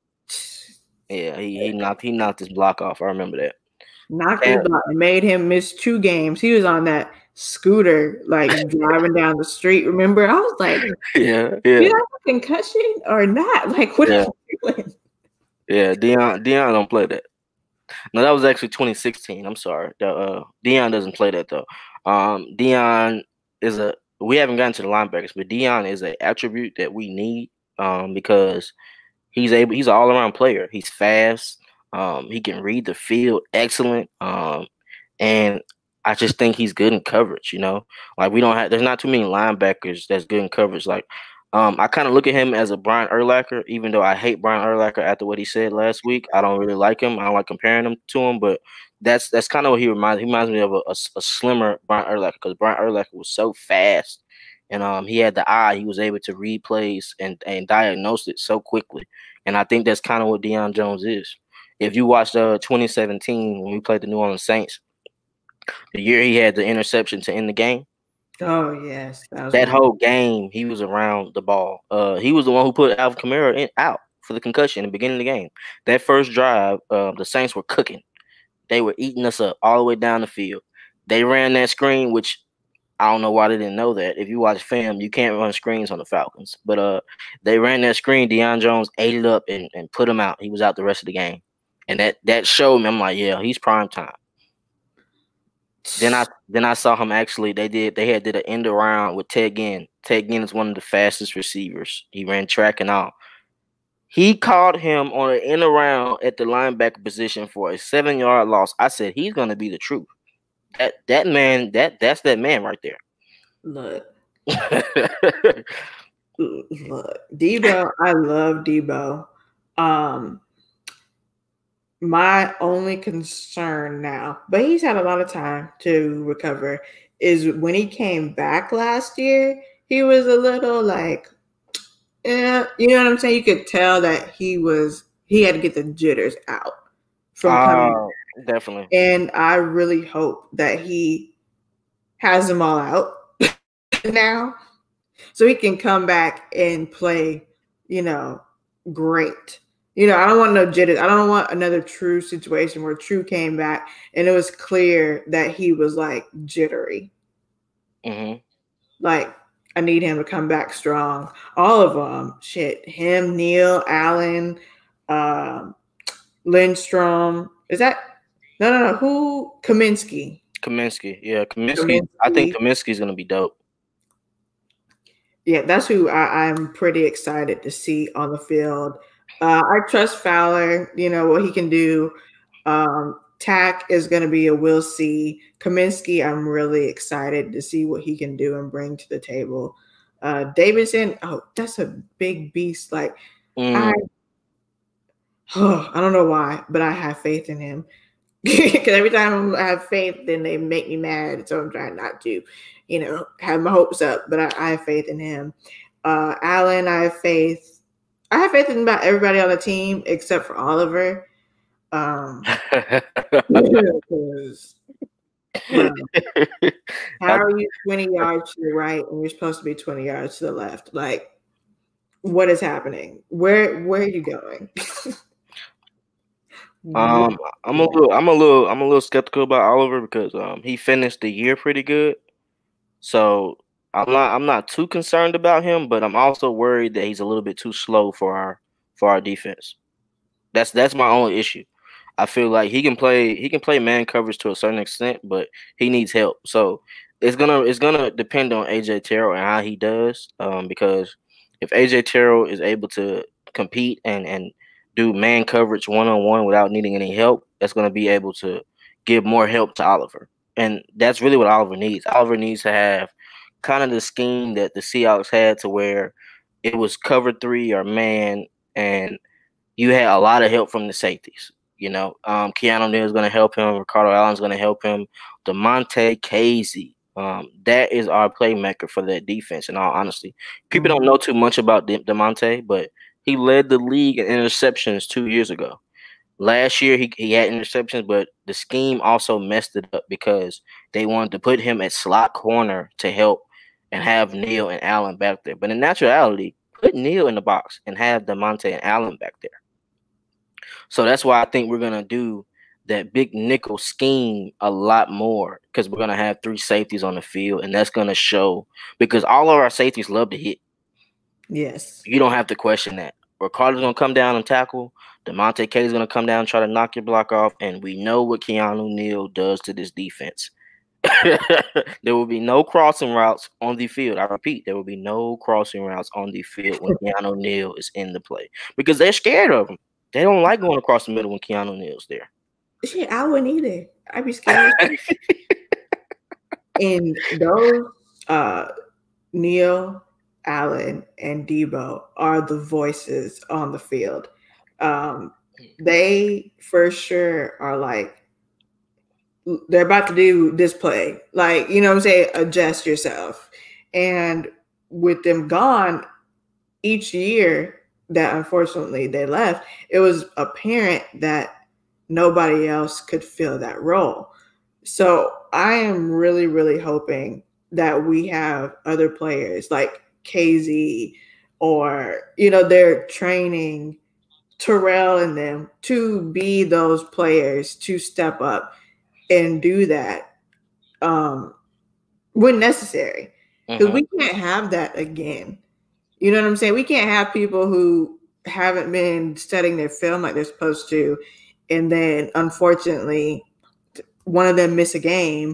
Speaker 2: Yeah, he knocked his block off. I remember that.
Speaker 1: Knocked his
Speaker 2: Cam,
Speaker 1: block and made him miss 2 games. He was on that scooter, like driving down the street. Remember, I was like,
Speaker 2: yeah,
Speaker 1: "You
Speaker 2: yeah,
Speaker 1: have a concussion or not? Like, what are
Speaker 2: yeah,
Speaker 1: you doing?"
Speaker 2: yeah. Dion don't play that. No, that was actually 2016. I'm sorry. Dion doesn't play that though. Dion is a we haven't gotten to the linebackers, but Dion is an attribute that we need because he's an all around player. He's fast. He can read the field excellent. And I just think he's good in coverage. You know, like we don't have. There's not too many linebackers that's good in coverage. Like, I kind of look at him as a Brian Urlacher, even though I hate Brian Urlacher after what he said last week. I don't really like him. I don't like comparing him to him, but that's kind of what he reminds. He reminds me of a slimmer Brian Urlacher because Brian Urlacher was so fast. And he had the eye. He was able to read plays and diagnose it so quickly. And I think that's kind of what Deion Jones is. If you watched 2017 when we played the New Orleans Saints, the year he had the interception to end the game,
Speaker 1: Oh yes, that was
Speaker 2: that
Speaker 1: great.
Speaker 2: whole game he was around the ball. He was the one who put Alvin Kamara out for the concussion in the beginning of the game. That first drive, the Saints were cooking. They were eating us up all the way down the field. They ran that screen, which I don't know why they didn't know that. If you watch film, you can't run screens on the Falcons. But they ran that screen. Deion Jones ate it up and put him out. He was out the rest of the game. And that showed me, I'm like, yeah, he's prime time. Then I saw him actually. They had did an end around with Ted Ginn. Ted Ginn is one of the fastest receivers. He ran track and all. He caught him on an end around at the linebacker position for a 7-yard loss. I said he's gonna be the truth. That man, that's that man right there.
Speaker 1: Look, Debo. I love Debo. My only concern now, but he's had a lot of time to recover, is when he came back last year, he was a little like, yeah, you know what I'm saying? You could tell that he had to get the jitters out from coming.
Speaker 2: Definitely.
Speaker 1: And I really hope that he has them all out now so he can come back and play, great. I don't want no jitters. I don't want another True situation where True came back and it was clear that he was like jittery.
Speaker 2: Mm-hmm.
Speaker 1: Like, I need him to come back strong. All of them. Shit. Him, Neal, Allen, Lindstrom. Is that? No. Who? Kaminsky.
Speaker 2: Yeah, Kaminsky. I think Kaminsky's going to be dope.
Speaker 1: Yeah, that's who I'm pretty excited to see on the field. I trust Fowler, what he can do. Tack is going to be a we'll see. Kaminsky, I'm really excited to see what he can do and bring to the table. Davidson, that's a big beast. Like, I don't know why, but I have faith in him. Because every time I have faith, then they make me mad. So I'm trying not to, have my hopes up. But I have faith in him. Allen, I have faith. I have faith in about everybody on the team except for Oliver. How are you 20 yards to the right and you're supposed to be 20 yards to the left? Like, what is happening? Where are you going?
Speaker 2: I'm a little skeptical about Oliver because he finished the year pretty good. So I'm not too concerned about him, but I'm also worried that he's a little bit too slow for our defense. That's my only issue. I feel like he can play man coverage to a certain extent, but he needs help. So it's gonna depend on AJ Terrell and how he does. Because if AJ Terrell is able to compete and do man coverage one-on-one without needing any help, that's gonna be able to give more help to Oliver. And that's really what Oliver needs. Oliver needs to have kind of the scheme that the Seahawks had to where it was cover 3 or man, and you had a lot of help from the safeties. Keanu Neal is going to help him. Ricardo Allen's going to help him. Damontae Kazee. That is our playmaker for that defense, in all honesty. People don't know too much about Damontae, but he led the league in interceptions 2 years ago. Last year, he had interceptions, but the scheme also messed it up because they wanted to put him at slot corner to help and have Neal and Allen back there. But in actuality, put Neal in the box and have Damontae and Allen back there. So that's why I think we're going to do that big nickel scheme a lot more because we're going to have 3 safeties on the field, and that's going to show because all of our safeties love to hit.
Speaker 1: Yes.
Speaker 2: You don't have to question that. Ricardo's going to come down and tackle. Damontae Kazee is going to come down and try to knock your block off, and we know what Keanu Neal does to this defense. There will be no crossing routes on the field. I repeat, there will be no crossing routes on the field when Keanu Neal is in the play because they're scared of him. They don't like going across the middle when Keanu Neal's there.
Speaker 1: Shit, I wouldn't either. I'd be scared. And those Neal, Allen, and Debo are the voices on the field. They for sure are like, they're about to do this play. Like, you know what I'm saying? Adjust yourself. And with them gone each year that unfortunately they left, it was apparent that nobody else could fill that role. So I am really, really hoping that we have other players like Kazee or, they're training Terrell and them to be those players to step up and do that when necessary. Because we can't have that again. You know what I'm saying? We can't have people who haven't been studying their film like they're supposed to, and then unfortunately one of them miss a game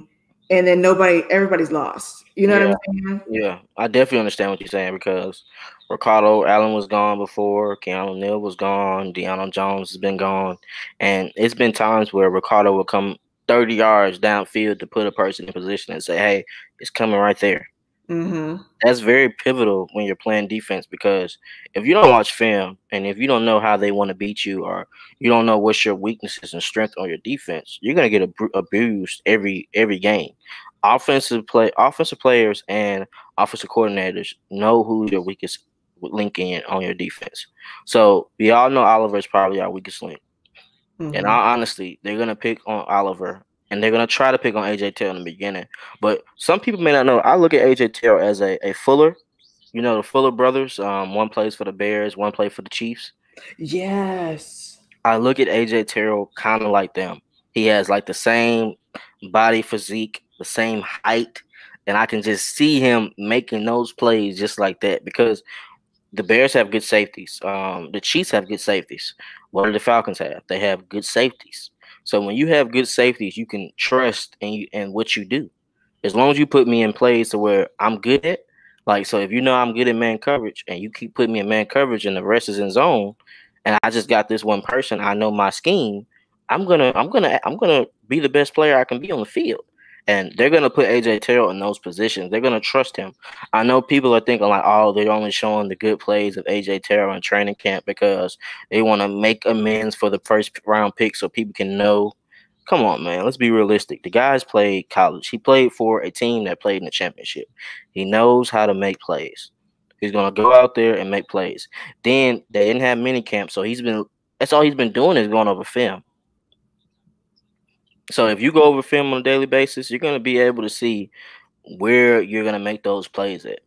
Speaker 1: and then everybody's lost. You know what I'm saying?
Speaker 2: Yeah, I definitely understand what you're saying because Ricardo Allen was gone before, Keanu Neal was gone, De'Aaron Jones has been gone, and it's been times where Ricardo will come 30 yards downfield to put a person in position and say, "Hey, it's coming right there."
Speaker 1: Mm-hmm.
Speaker 2: That's very pivotal when you're playing defense because if you don't watch film and if you don't know how they want to beat you or you don't know what's your weaknesses and strength on your defense, you're gonna get abused every game. Offensive players and offensive coordinators know who your weakest link in on your defense. So we all know Oliver is probably our weakest link. And
Speaker 1: Mm-hmm.
Speaker 2: honestly, they're gonna pick on Oliver and they're gonna try to pick on AJ Taylor in the beginning. But some people may not know. I look at AJ Taylor as a Fuller. You know the Fuller brothers. One plays for the Bears, one plays for the Chiefs.
Speaker 1: Yes.
Speaker 2: I look at AJ Terrell kind of like them. He has like the same body physique, the same height, and I can just see him making those plays just like that because the Bears have good safeties. The Chiefs have good safeties. What do the Falcons have? They have good safeties. So when you have good safeties, you can trust in what you do. As long as you put me in plays to where I'm good at, like so if you know I'm good at man coverage and you keep putting me in man coverage and the rest is in zone, and I just got this one person, I know my scheme, I'm gonna be the best player I can be on the field. And they're gonna put AJ Terrell in those positions. They're gonna trust him. I know people are thinking like, oh, they're only showing the good plays of AJ Terrell in training camp because they want to make amends for the first round pick so people can know. Come on, man. Let's be realistic. The guy's played college. He played for a team that played in the championship. He knows how to make plays. He's gonna go out there and make plays. Then they didn't have mini camp, so that's all he's been doing is going over film. So if you go over film on a daily basis, you're gonna be able to see where you're gonna make those plays at.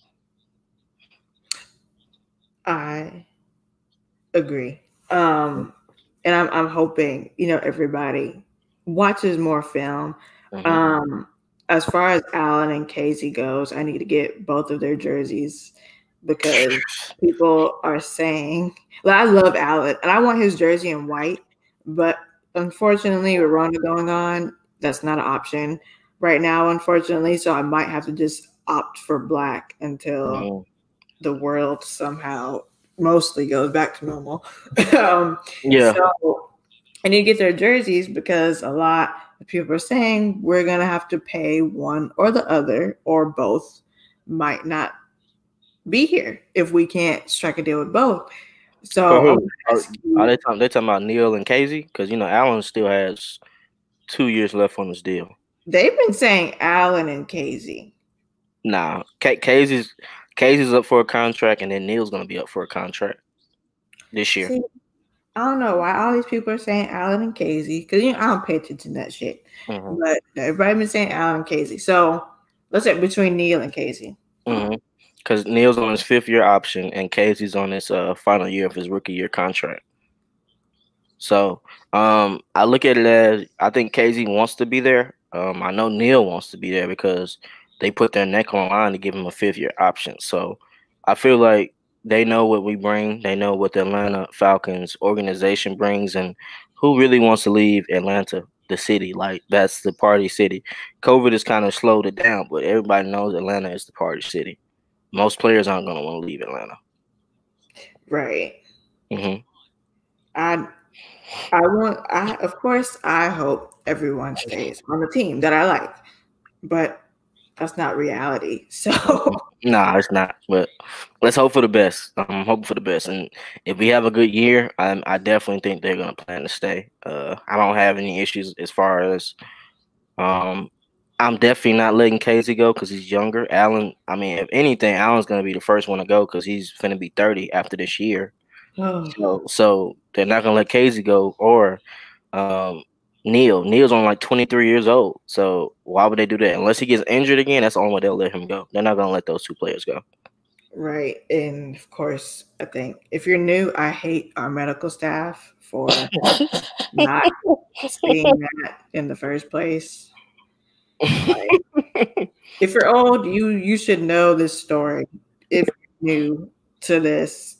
Speaker 1: I agree. And I'm hoping, everybody watches more film.
Speaker 2: Mm-hmm.
Speaker 1: As far as Allen and Casey goes, I need to get both of their jerseys because people are saying, well, I love Allen and I want his jersey in white, but unfortunately with Rona going on, that's not an option right now, unfortunately. So I might have to just opt for black until
Speaker 2: Mm-hmm.
Speaker 1: the world somehow mostly goes back to normal.
Speaker 2: Yeah.
Speaker 1: So I need to get their jerseys because a lot of people are saying we're going to have to pay one or the other or both might not be here if we can't strike a deal with both.
Speaker 2: For
Speaker 1: So
Speaker 2: who? Are they talking about Neil and Casey? Because Allen still has 2 years left on his deal.
Speaker 1: they've been saying Allen and Casey.
Speaker 2: Nah, Casey's up for a contract, and then Neil's gonna be up for a contract this year.
Speaker 1: See, I don't know why all these people are saying Allen and Casey because I don't pay attention to that shit.
Speaker 2: Mm-hmm.
Speaker 1: But everybody been saying Allen and Casey. So let's say between Neil and Casey.
Speaker 2: Because Neil's on his 5th-year option, and Casey's on his final year of his rookie year contract. So I look at it as I think Casey wants to be there. I know Neil wants to be there because they put their neck on the line to give him a 5th-year option. So I feel like they know what we bring. They know what the Atlanta Falcons organization brings and who really wants to leave Atlanta, the city. Like, that's the party city. COVID has kind of slowed it down, but everybody knows Atlanta is the party city. Most players aren't going to want to leave Atlanta.
Speaker 1: Right.
Speaker 2: Mm-hmm.
Speaker 1: Of course, I hope everyone stays on the team that I like, but that's not reality. So
Speaker 2: Nah, it's not. But let's hope for the best. I'm hoping for the best, and if we have a good year, I definitely think they're gonna plan to stay. I don't have any issues as far as I'm definitely not letting Casey go because he's younger. Allen, I mean, if anything, Allen's gonna be the first one to go because he's gonna be 30 after this year. So they're not gonna let Casey go or Neil's only like 23 years old. So why would they do that? Unless he gets injured again, that's the only way they'll let him go. They're not gonna let those 2 players go.
Speaker 1: Right. And of course, I think if you're new, I hate our medical staff for not seeing that in the first place. Like, if you're old, you should know this story. If you're new to this,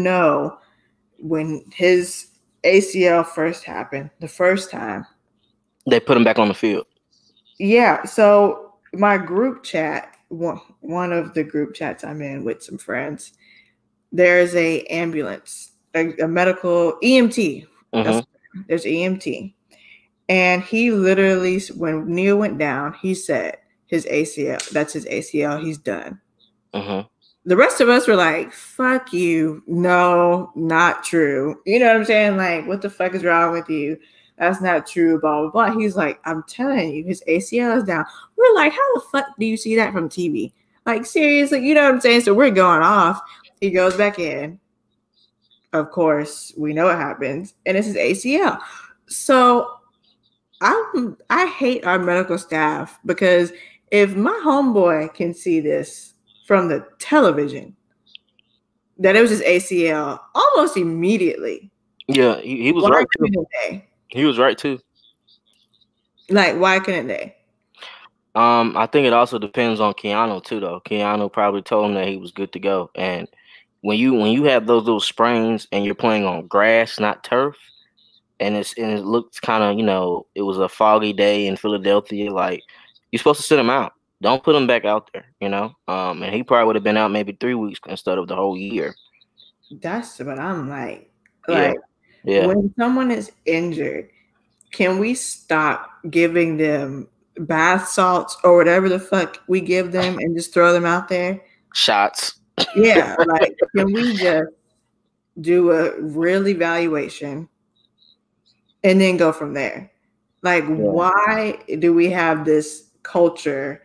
Speaker 1: when his ACL first happened, the first time
Speaker 2: they put him back on the field.
Speaker 1: Yeah, so my group chat, one of the group chats I'm in with some friends, there's a ambulance, a medical EMT.
Speaker 2: Mm-hmm.
Speaker 1: That's there's EMT, and he literally, when Neil went down, he said his ACL. That's his ACL. He's done.
Speaker 2: Mm-hmm.
Speaker 1: The rest of us were like, "Fuck you! No, not true." You know what I'm saying? Like, what the fuck is wrong with you? That's not true. Blah blah blah. He's like, "I'm telling you, his ACL is down." We're like, "How the fuck do you see that from TV? Like, seriously?" You know what I'm saying? So we're going off. He goes back in. Of course, we know what happens, and it's his ACL. So I hate our medical staff because if my homeboy can see this from the television that it was his ACL almost immediately,
Speaker 2: Yeah, he was
Speaker 1: why
Speaker 2: right too.
Speaker 1: couldn't they?
Speaker 2: He was right too.
Speaker 1: Like, why couldn't they?
Speaker 2: I think it also depends on Keanu too, though. Keanu probably told him that he was good to go. And when you have those little sprains and you're playing on grass, not turf, and it looks kind of, it was a foggy day in Philadelphia. Like, you're supposed to sit him out. Don't put him back out there. And he probably would have been out maybe 3 weeks instead of the whole year.
Speaker 1: That's what I'm like.
Speaker 2: Yeah, yeah.
Speaker 1: When someone is injured, can we stop giving them bath salts or whatever the fuck we give them and just throw them out there?
Speaker 2: Shots.
Speaker 1: Yeah, like, can we just do a real evaluation and then go from there? Like, why do we have this culture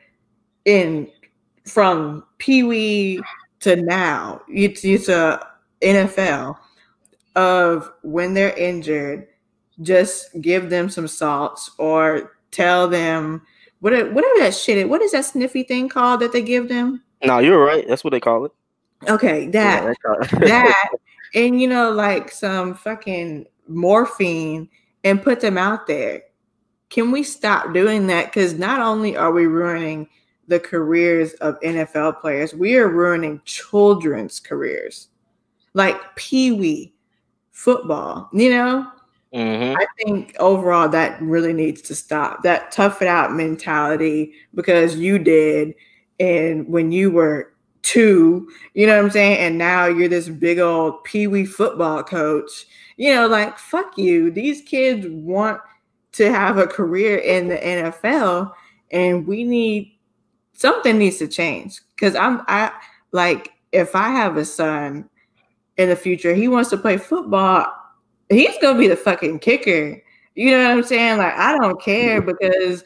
Speaker 1: from Pee-wee to now? It's a NFL of when they're injured, just give them some salts or tell them whatever that shit is. What is that sniffy thing called that they give them?
Speaker 2: No, you're right. That's what they call it.
Speaker 1: Okay, that, and like some fucking morphine and put them out there. Can we stop doing that? Because not only are we ruining the careers of NFL players, we are ruining children's careers, like Pee-wee football.
Speaker 2: Mm-hmm.
Speaker 1: I think overall that really needs to stop. That tough it out mentality because you did, and when you were 2, you know what I'm saying? And now you're this big old Pee-wee football coach. Like, fuck you. These kids want to have a career in the NFL, and something needs to change. Because I like, if I have a son in the future, he wants to play football, he's gonna be the fucking kicker. You know what I'm saying? Like, I don't care because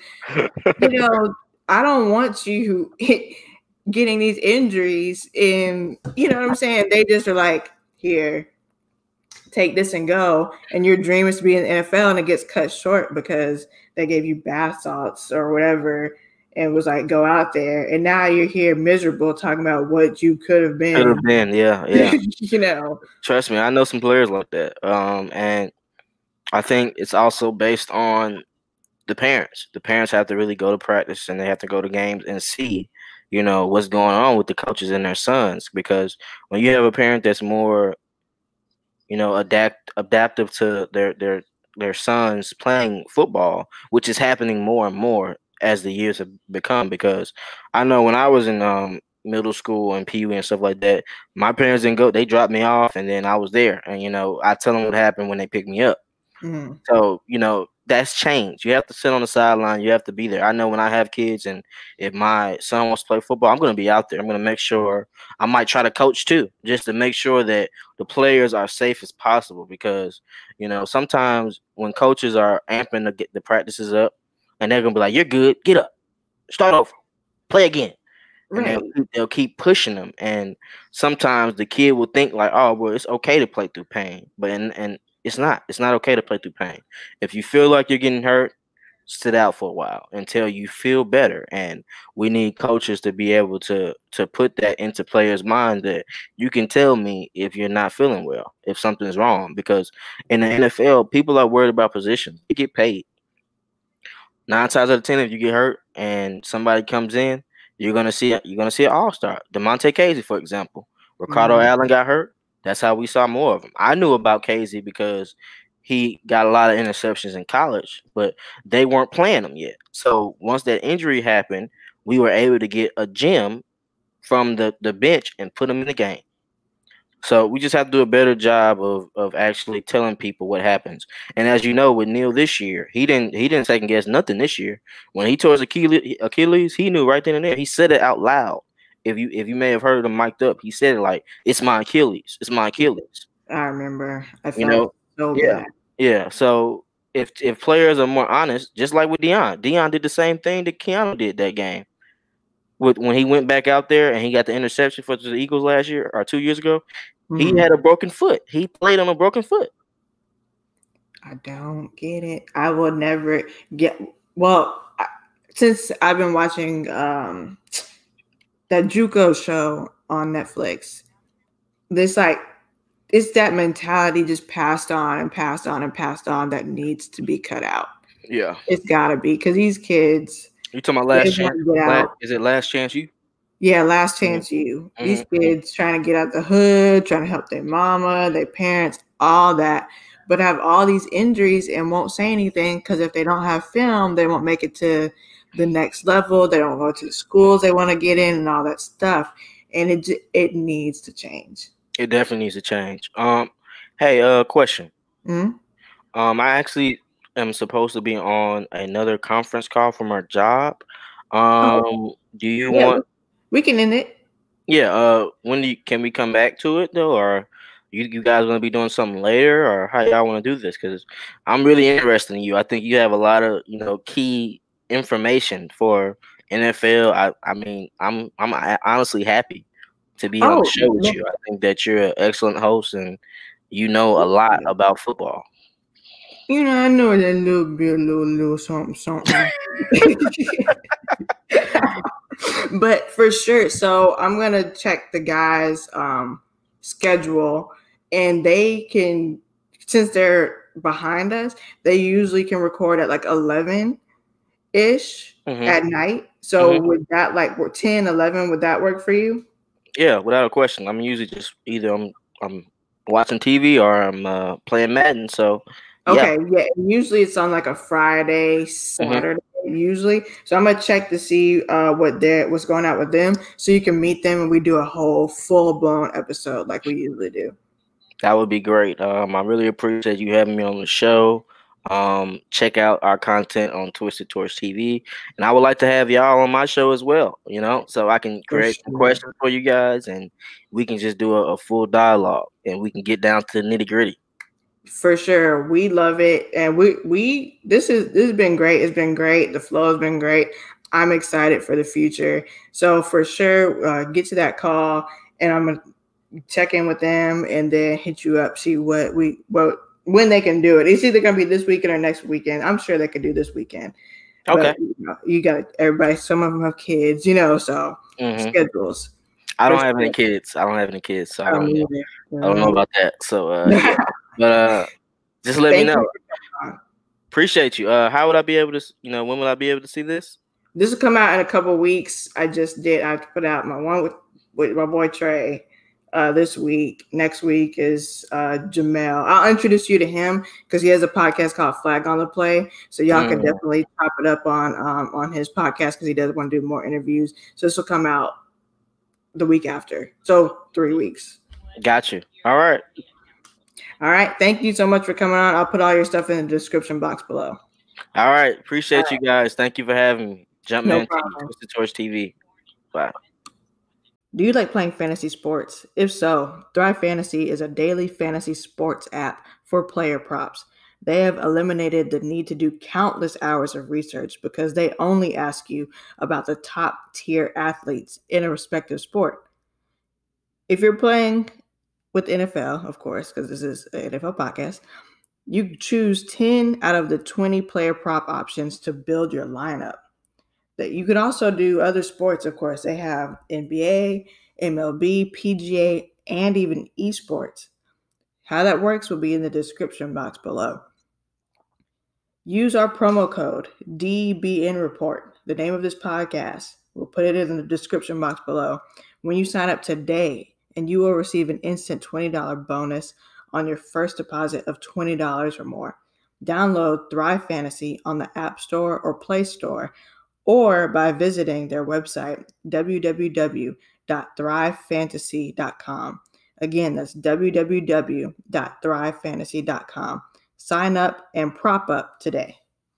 Speaker 1: I don't want you getting these injuries in, you know what I'm saying? They just are like, here, take this and go. And your dream is to be in the NFL, and it gets cut short because they gave you bath salts or whatever and was like, go out there. And now you're here miserable talking about what you could have been.
Speaker 2: Could have been, yeah.
Speaker 1: Trust
Speaker 2: me, I know some players like that. And I think it's also based on the parents. The parents have to really go to practice and they have to go to games and see, what's going on with the coaches and their sons. Because when you have a parent that's more, adaptive to their sons playing football, which is happening more and more as the years have become. Because I know when I was in middle school and Pee-wee and stuff like that, my parents didn't go. They dropped me off, and then I was there. And I tell them what happened when they picked me up.
Speaker 1: Mm-hmm.
Speaker 2: So that's changed. You have to sit on the sideline. You have to be there. I know when I have kids, and if my son wants to play football, I'm going to be out there. I'm going to make sure. I might try to coach too, just to make sure that the players are safe as possible. Because sometimes when coaches are amping to get the practices up, and they're going to be like, "You're good. Get up. Start over. Play again."
Speaker 1: Right.
Speaker 2: And they'll keep pushing them. And sometimes the kid will think like, "Oh, well, it's okay to play through pain," but and it's not. It's not okay to play through pain. If you feel like you're getting hurt, sit out for a while until you feel better. And we need coaches to be able to put that into players' mind that you can tell me if you're not feeling well, if something's wrong. Because in the NFL, people are worried about positions. You get paid. 9 times out of 10, if you get hurt and somebody comes in, you're gonna see an all-star. Demonte Casey, for example. Ricardo Allen got hurt. That's how we saw more of him. I knew about Casey because he got a lot of interceptions in college, but they weren't playing him yet. So once that injury happened, we were able to get a gem from the bench and put him in the game. So we just have to do a better job of actually telling people what happens. And as you know, with Neil this year, he didn't second guess nothing this year. When he tore his Achilles, he knew right then and there. He said it out loud. If you may have heard him mic'd up, he said it like, "It's my Achilles. It's my Achilles."
Speaker 1: I remember. I
Speaker 2: You
Speaker 1: felt
Speaker 2: know,
Speaker 1: so
Speaker 2: yeah,
Speaker 1: bad.
Speaker 2: yeah. So if players are more honest, just like with Deion did the same thing that Keanu did that game. When he went back out there and he got the interception for the Eagles last year or 2 years ago, he had a broken foot. He played on a broken foot.
Speaker 1: I don't get it. I will never get. Well, since I've been watching that JUCO show on Netflix, it's that mentality just passed on and passed on and passed on that needs to be cut out.
Speaker 2: Yeah,
Speaker 1: it's gotta be, because these kids.
Speaker 2: You talking about Last Chance? Is it Last Chance U?
Speaker 1: Yeah, Last Chance U. These kids trying to get out the hood, trying to help their mama, their parents, all that, but have all these injuries and won't say anything because if they don't have film, they won't make it to the next level. They don't go to the schools they want to get in and all that stuff. And it needs to change.
Speaker 2: It definitely needs to change. Hey, question.
Speaker 1: Mm-hmm.
Speaker 2: I actually am supposed to be on another conference call from our job. Do you want?
Speaker 1: We can end it.
Speaker 2: Yeah. Can we come back to it though, or you guys want to be doing something later, or how y'all want to do this? Because I'm really interested in you. I think you have a lot of key information for NFL. I mean, I'm honestly happy to be on the show with you. I think that you're an excellent host and you know a lot about football.
Speaker 1: I know that little something. But for sure. So I'm going to check the guys' schedule, and they can, since they're behind us, they usually can record at like 11-ish at night. So would that 10, 11, would that work for you?
Speaker 2: Yeah, without a question. I'm usually just either I'm watching TV or I'm playing Madden. So
Speaker 1: okay, yeah. Usually it's on like a Friday, Saturday, usually. So I'm gonna check to see what's going out with them, so you can meet them and we do a whole full-blown episode like we usually do.
Speaker 2: That would be great. I really appreciate you having me on the show. Check out our content on Twisted Torch TV, and I would like to have y'all on my show as well. So I can create some questions for you guys, and we can just do a full dialogue, and we can get down to the nitty-gritty.
Speaker 1: For sure, we love it, and this has been great. It's been great. The flow has been great. I'm excited for the future. So for sure, get to that call, and I'm gonna check in with them, and then hit you up, see when they can do it. It's either gonna be this weekend or next weekend. I'm sure they could do this weekend.
Speaker 2: Okay.
Speaker 1: But, you got everybody. Some of them have kids, so schedules.
Speaker 2: I don't have any kids. So I don't know. I don't know about that. So, but just let me know. Appreciate you. How would I be able to? When will I be able to see this?
Speaker 1: This will come out in a couple of weeks. I put out my one with my boy Trey this week. Next week is Jamel. I'll introduce you to him because he has a podcast called Flag on the Play. So y'all can definitely top it up on his podcast because he does want to do more interviews. So this will come out the week after. So 3 weeks.
Speaker 2: Got you. All right.
Speaker 1: Thank you so much for coming on. I'll put all your stuff in the description box below.
Speaker 2: All right. Appreciate you guys. Thank you for having me. Jumpman Twisted Torch TV. Bye.
Speaker 1: Do you like playing fantasy sports? If so, Thrive Fantasy is a daily fantasy sports app for player props. They have eliminated the need to do countless hours of research because they only ask you about the top tier athletes in a respective sport. If you're playing with NFL, of course, because this is an NFL podcast, you choose 10 out of the 20 player prop options to build your lineup. That you could also do other sports, of course. They have NBA, MLB, PGA, and even esports. How that works will be in the description box below. Use our promo code DBN Report, the name of this podcast. We'll put it in the description box below. When you sign up today, and you will receive an instant $20 bonus on your first deposit of $20 or more. Download Thrive Fantasy on the App Store or Play Store, or by visiting their website, www.thrivefantasy.com. Again, that's www.thrivefantasy.com. Sign up and prop up today.